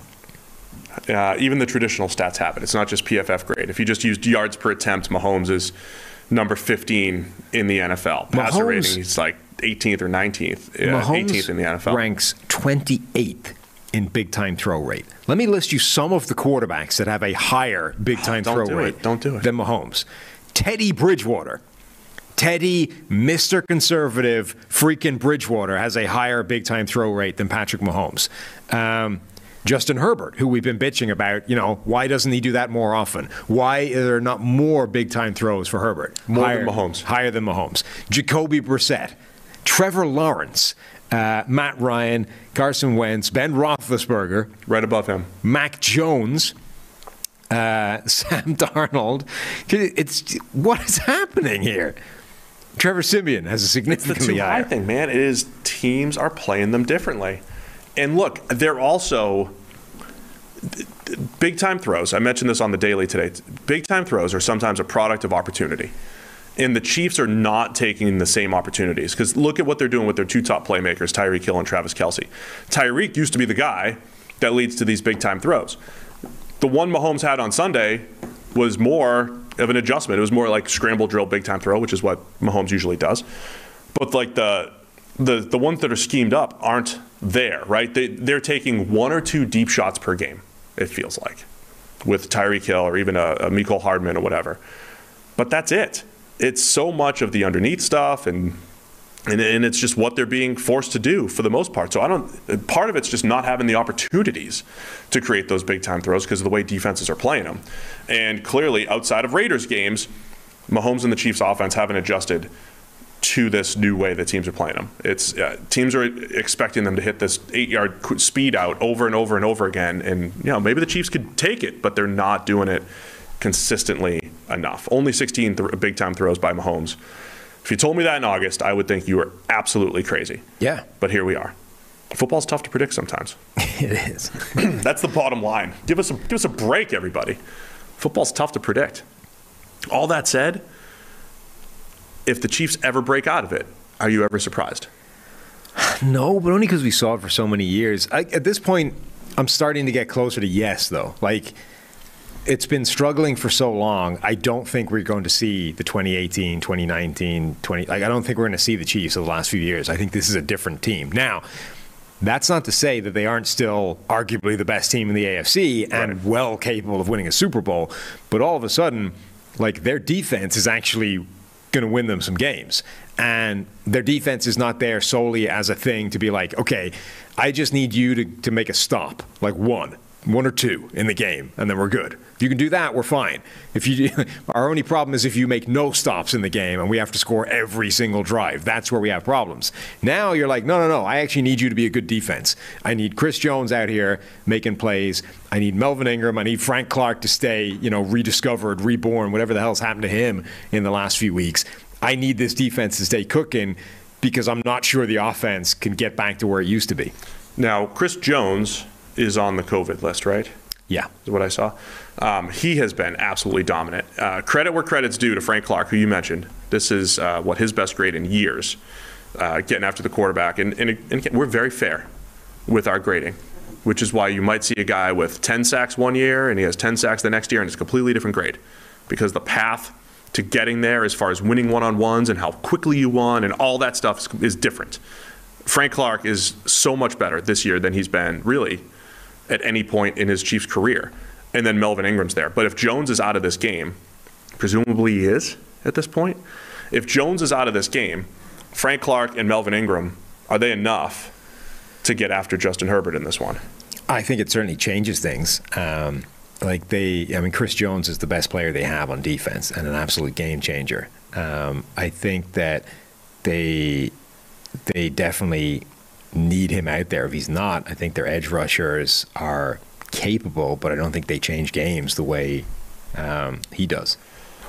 Uh, even the traditional stats have it. It's not just P F F grade. If you just used yards per attempt, Mahomes is number fifteen in the N F L. Passer Mahomes, rating, he's like eighteenth or nineteenth, uh, eighteenth in the N F L. Ranks twenty-eighth in big-time throw rate. Let me list you some of the quarterbacks that have a higher big-time oh, throw do rate it. Don't do it. than Mahomes. Teddy Bridgewater. Teddy, Mister Conservative, freaking Bridgewater, has a higher big-time throw rate than Patrick Mahomes. Um, Justin Herbert, who we've been bitching about, you know, why doesn't he do that more often? Why are there not more big-time throws for Herbert? More higher, than Mahomes. Higher than Mahomes. Jacoby Brissett, Trevor Lawrence, uh, Matt Ryan, Carson Wentz, Ben Roethlisberger. Right above him. Mac Jones, uh, Sam Darnold. It's, what is happening here? Trevor Siemian has a significantly it's the too higher. high thing, man. It is teams are playing them differently. And look, they're also big-time throws. I mentioned this on the Daily today. Big-time throws are sometimes a product of opportunity. And the Chiefs are not taking the same opportunities. Because look at what they're doing with their two top playmakers, Tyreek Hill and Travis Kelce. Tyreek used to be the guy that leads to these big-time throws. The one Mahomes had on Sunday was more of an adjustment. It was more like scramble drill, big-time throw, which is what Mahomes usually does. But like the the the ones that are schemed up aren't there, right? They, they're taking one or two deep shots per game, it feels like, with Tyreek Hill or even a, a Mecole Hardman or whatever. But that's it. It's so much of the underneath stuff, and, and and it's just what they're being forced to do for the most part. So I don't. Part of it's just not having the opportunities to create those big time throws because of the way defenses are playing them. And clearly, outside of Raiders games, Mahomes and the Chiefs offense haven't adjusted to this new way that teams are playing them. It's uh, teams are expecting them to hit this eight-yard speed out over and over and over again, and you know maybe the Chiefs could take it, but they're not doing it consistently enough. Only sixteen th- big-time throws by Mahomes. If you told me that in August, I would think you were absolutely crazy. Yeah. But here we are. Football's tough to predict sometimes. It is. That's the bottom line. Give us a, give us a break, everybody. Football's tough to predict. All that said, if the Chiefs ever break out of it, are you ever surprised? No, but only because we saw it for so many years. I, at this point, I'm starting to get closer to yes, though. Like, it's been struggling for so long. I don't think we're going to see the twenty eighteen, twenty nineteen, twenty. Like, I don't think we're going to see the Chiefs of the last few years. I think this is a different team. Now, that's not to say that they aren't still arguably the best team in the A F C and right. well capable of winning a Super Bowl. But all of a sudden, like, their defense is actually going to win them some games. And their defense is not there solely as a thing to be like, okay, I just need you to, to make a stop, like one, one or two in the game, and then we're good. If you can do that, we're fine. If you, our only problem is if you make no stops in the game and we have to score every single drive. That's where we have problems. Now you're like, no, no, no, I actually need you to be a good defense. I need Chris Jones out here making plays. I need Melvin Ingram. I need Frank Clark to stay, you know, rediscovered, reborn, whatever the hell's happened to him in the last few weeks. I need this defense to stay cooking because I'm not sure the offense can get back to where it used to be. Now, Chris Jones is on the COVID list, right? Yeah. Is what I saw. Um, he has been absolutely dominant. Uh, credit where credit's due to Frank Clark, who you mentioned. This is uh, what his best grade in years, uh, getting after the quarterback. And, and, and we're very fair with our grading, which is why you might see a guy with ten sacks one year and he has ten sacks the next year and it's a completely different grade because the path to getting there as far as winning one-on-ones and how quickly you won and all that stuff is, is different. Frank Clark is so much better this year than he's been really at any point in his Chiefs career. And then Melvin Ingram's there. But if Jones is out of this game, presumably he is at this point, if Jones is out of this game, Frank Clark and Melvin Ingram, are they enough to get after Justin Herbert in this one? I think it certainly changes things. Um, like they, I mean, Chris Jones is the best player they have on defense and an absolute game changer. Um, I think that they they definitely need him out there. If he's not, I think their edge rushers are capable, but I don't think they change games the way um, he does.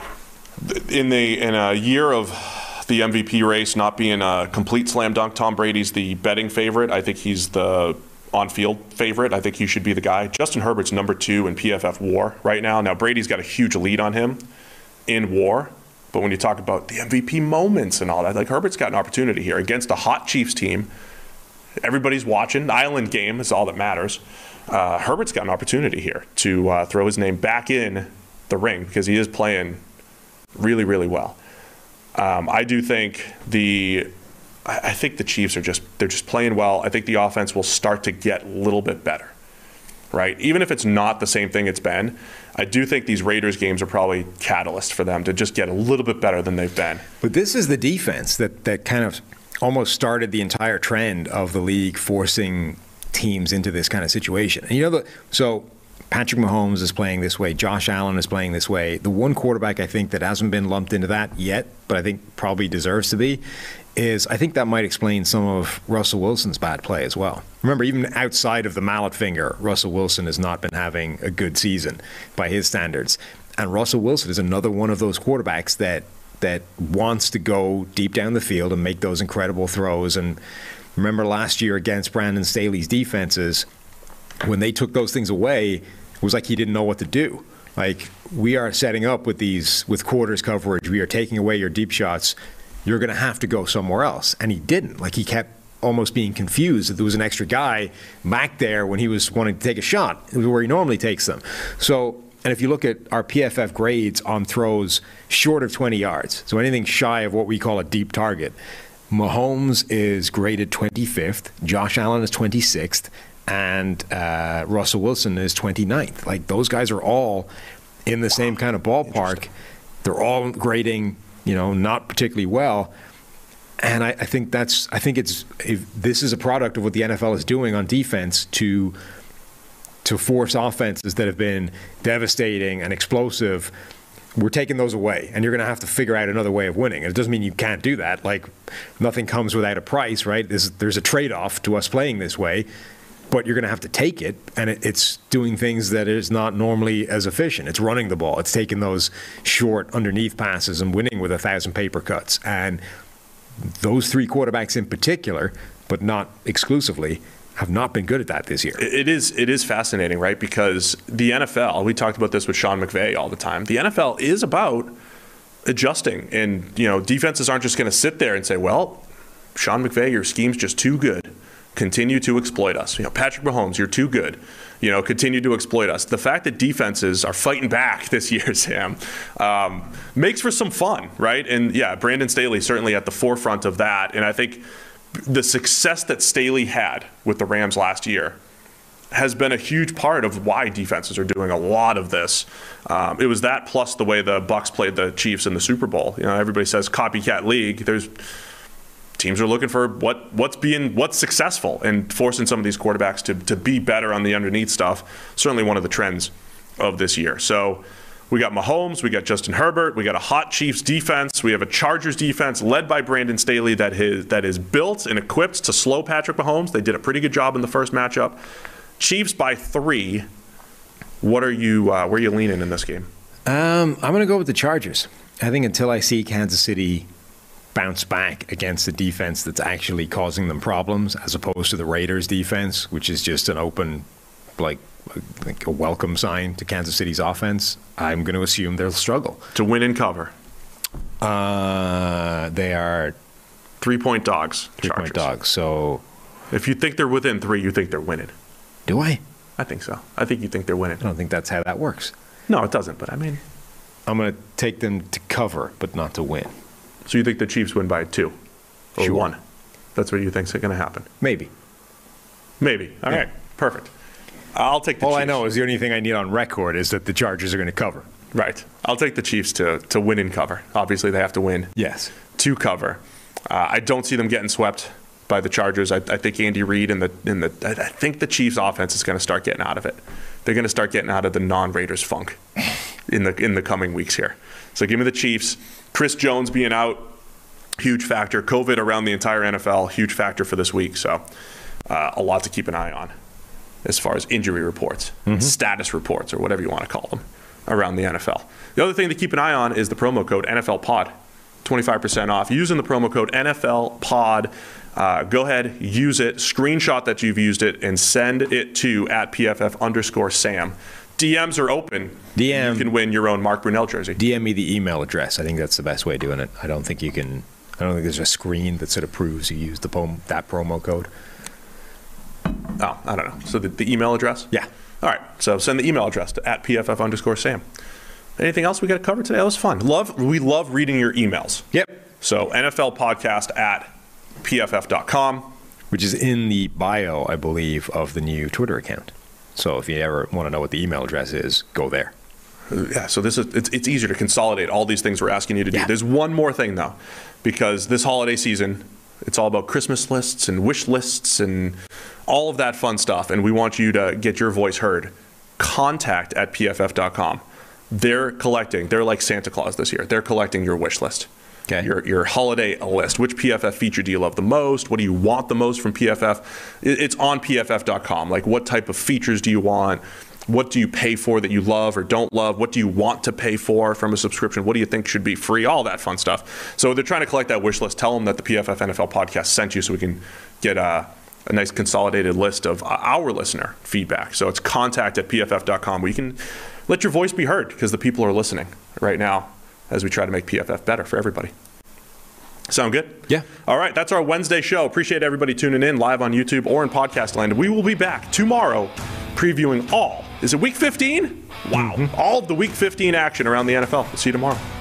In the in a year of the M V P race not being a complete slam dunk, Tom Brady's the betting favorite. I think he's the on-field favorite. I think he should be the guy. Justin Herbert's number two in P F F WAR right now. Now, Brady's got a huge lead on him in WAR, but when you talk about the M V P moments and all that, like Herbert's got an opportunity here against a hot Chiefs team. Everybody's watching. The Island game is all that matters. Uh, Herbert's got an opportunity here to uh, throw his name back in the ring because he is playing really, really well. Um, I do think the I think the Chiefs are just they're just playing well. I think the offense will start to get a little bit better, right? Even if it's not the same thing it's been, I do think these Raiders games are probably catalyst for them to just get a little bit better than they've been. But this is the defense that that kind of almost started the entire trend of the league forcing teams into this kind of situation. And you know, the, so Patrick Mahomes is playing this way. Josh Allen is playing this way. The one quarterback I think that hasn't been lumped into that yet, but I think probably deserves to be, is I think that might explain some of Russell Wilson's bad play as well. Remember, even outside of the mallet finger, Russell Wilson has not been having a good season by his standards. And Russell Wilson is another one of those quarterbacks that that wants to go deep down the field and make those incredible throws. And remember last year against Brandon Staley's defenses, when they took those things away, it was like he didn't know what to do. Like, we are setting up with these, with quarters coverage, we are taking away your deep shots, you're going to have to go somewhere else. And he didn't. Like, he kept almost being confused that there was an extra guy back there when he was wanting to take a shot, where he normally takes them. So, and if you look at our P F F grades on throws short of twenty yards, so anything shy of what we call a deep target, Mahomes is graded twenty-fifth, Josh Allen is twenty-sixth, and uh, Russell Wilson is twenty-ninth. Like, those guys are all in the same kind of ballpark. They're all grading, you know, not particularly well. And I, I think that's, I think it's, if this is a product of what the N F L is doing on defense to to force offenses that have been devastating and explosive. We're taking those away, and you're going to have to figure out another way of winning. And it doesn't mean you can't do that. Like, nothing comes without a price, right? There's, there's a trade-off to us playing this way. but you're going to have to take it, and it, it's doing things that is not normally as efficient. It's running the ball. It's taking those short underneath passes and winning with a thousand paper cuts. And those three quarterbacks in particular, but not exclusively, have not been good at that this year. It is it is fascinating, right? Because the N F L, we talked about this with Sean McVay all the time, the N F L is about adjusting. And, you know, defenses aren't just going to sit there and say, well, Sean McVay, your scheme's just too good. Continue to exploit us. You know, Patrick Mahomes, you're too good. You know, continue to exploit us. The fact that defenses are fighting back this year, Sam, um, makes for some fun, right? And yeah, Brandon Staley certainly at the forefront of that. And I think the success that Staley had with the Rams last year has been a huge part of why defenses are doing a lot of this. Um, it was that plus the way the Bucs played the Chiefs in the Super Bowl. You know, everybody says copycat league. There's teams are looking for what what's being what's successful and forcing some of these quarterbacks to to be better on the underneath stuff. Certainly one of the trends of this year. So we got Mahomes, we got Justin Herbert, we got a hot Chiefs defense, we have a Chargers defense led by Brandon Staley that is that is built and equipped to slow Patrick Mahomes. They did a pretty good job in the first matchup. Chiefs by three. What are you uh, where are you leaning in this game? Um, I'm going to go with the Chargers. I think until I see Kansas City bounce back against a defense that's actually causing them problems, as opposed to the Raiders defense, which is just an open, like, like a welcome sign to Kansas City's offense, I'm going to assume they'll struggle. To win and cover. Uh, they are three-point dogs. Three-point dogs. So if you think they're within three, you think they're winning. Do I? I think so. I think you think they're winning. I don't think that's how that works. No, it doesn't, but I mean... I'm going to take them to cover, but not to win. So you think the Chiefs win by two or sure. one? That's what you think's going to happen? Maybe. Maybe. All yeah. right. Perfect. I'll take the All Chiefs. I know is the only thing I need on record is that the Chargers are going to cover. Right. I'll take the Chiefs to, to win and cover. Obviously, they have to win. Yes. To cover. Uh, I don't see them getting swept by the Chargers. I, I think Andy Reid and the in the I think the Chiefs offense is going to start getting out of it. They're going to start getting out of the non-Raiders funk in the in the coming weeks here. So give me the Chiefs. Chris Jones being out, huge factor. COVID around the entire N F L, huge factor for this week. So uh, a lot to keep an eye on as far as injury reports, mm-hmm. status reports, or whatever you want to call them around the N F L. The other thing to keep an eye on is the promo code N F L Pod, twenty-five percent off. Using the promo code N F L Pod, uh, go ahead, use it, screenshot that you've used it, and send it to at P F F underscore Sam. D Ms are open. D M. You can win your own Mark Brunell jersey. D M me the email address. I think that's the best way of doing it. I don't think you can. I don't think there's a screen that sort of proves you used the pom- that promo code. Oh, I don't know. So the, the email address? Yeah. All right. So send the email address to at P F F underscore Sam. Anything else we got to cover today? That was fun. Love. We love reading your emails. Yep. So N F L podcast at P F F dot com. Which is in the bio, I believe, of the new Twitter account. So if you ever want to know what the email address is, go there. Yeah, so this is it's, it's easier to consolidate all these things we're asking you to do. Yeah. There's one more thing, though, because this holiday season, it's all about Christmas lists and wish lists and all of that fun stuff, and we want you to get your voice heard. Contact at P F F dot com. They're collecting. They're like Santa Claus this year. They're collecting your wish list. Okay. Your your holiday list. Which P F F feature do you love the most? What do you want the most from P F F? It's on P F F dot com. Like, what type of features do you want? What do you pay for that you love or don't love? What do you want to pay for from a subscription? What do you think should be free? All that fun stuff. So they're trying to collect that wish list. Tell them that the P F F N F L podcast sent you so we can get a, a nice consolidated list of our listener feedback. So it's contact at P F F dot com where you can let your voice be heard because the people are listening right now as we try to make P F F better for everybody. Sound good? Yeah. All right, that's our Wednesday show. Appreciate everybody tuning in live on YouTube or in podcast land. We will be back tomorrow previewing all. Is it week fifteen? Wow. Mm-hmm. All of the week fifteen action around the N F L. We'll see you tomorrow.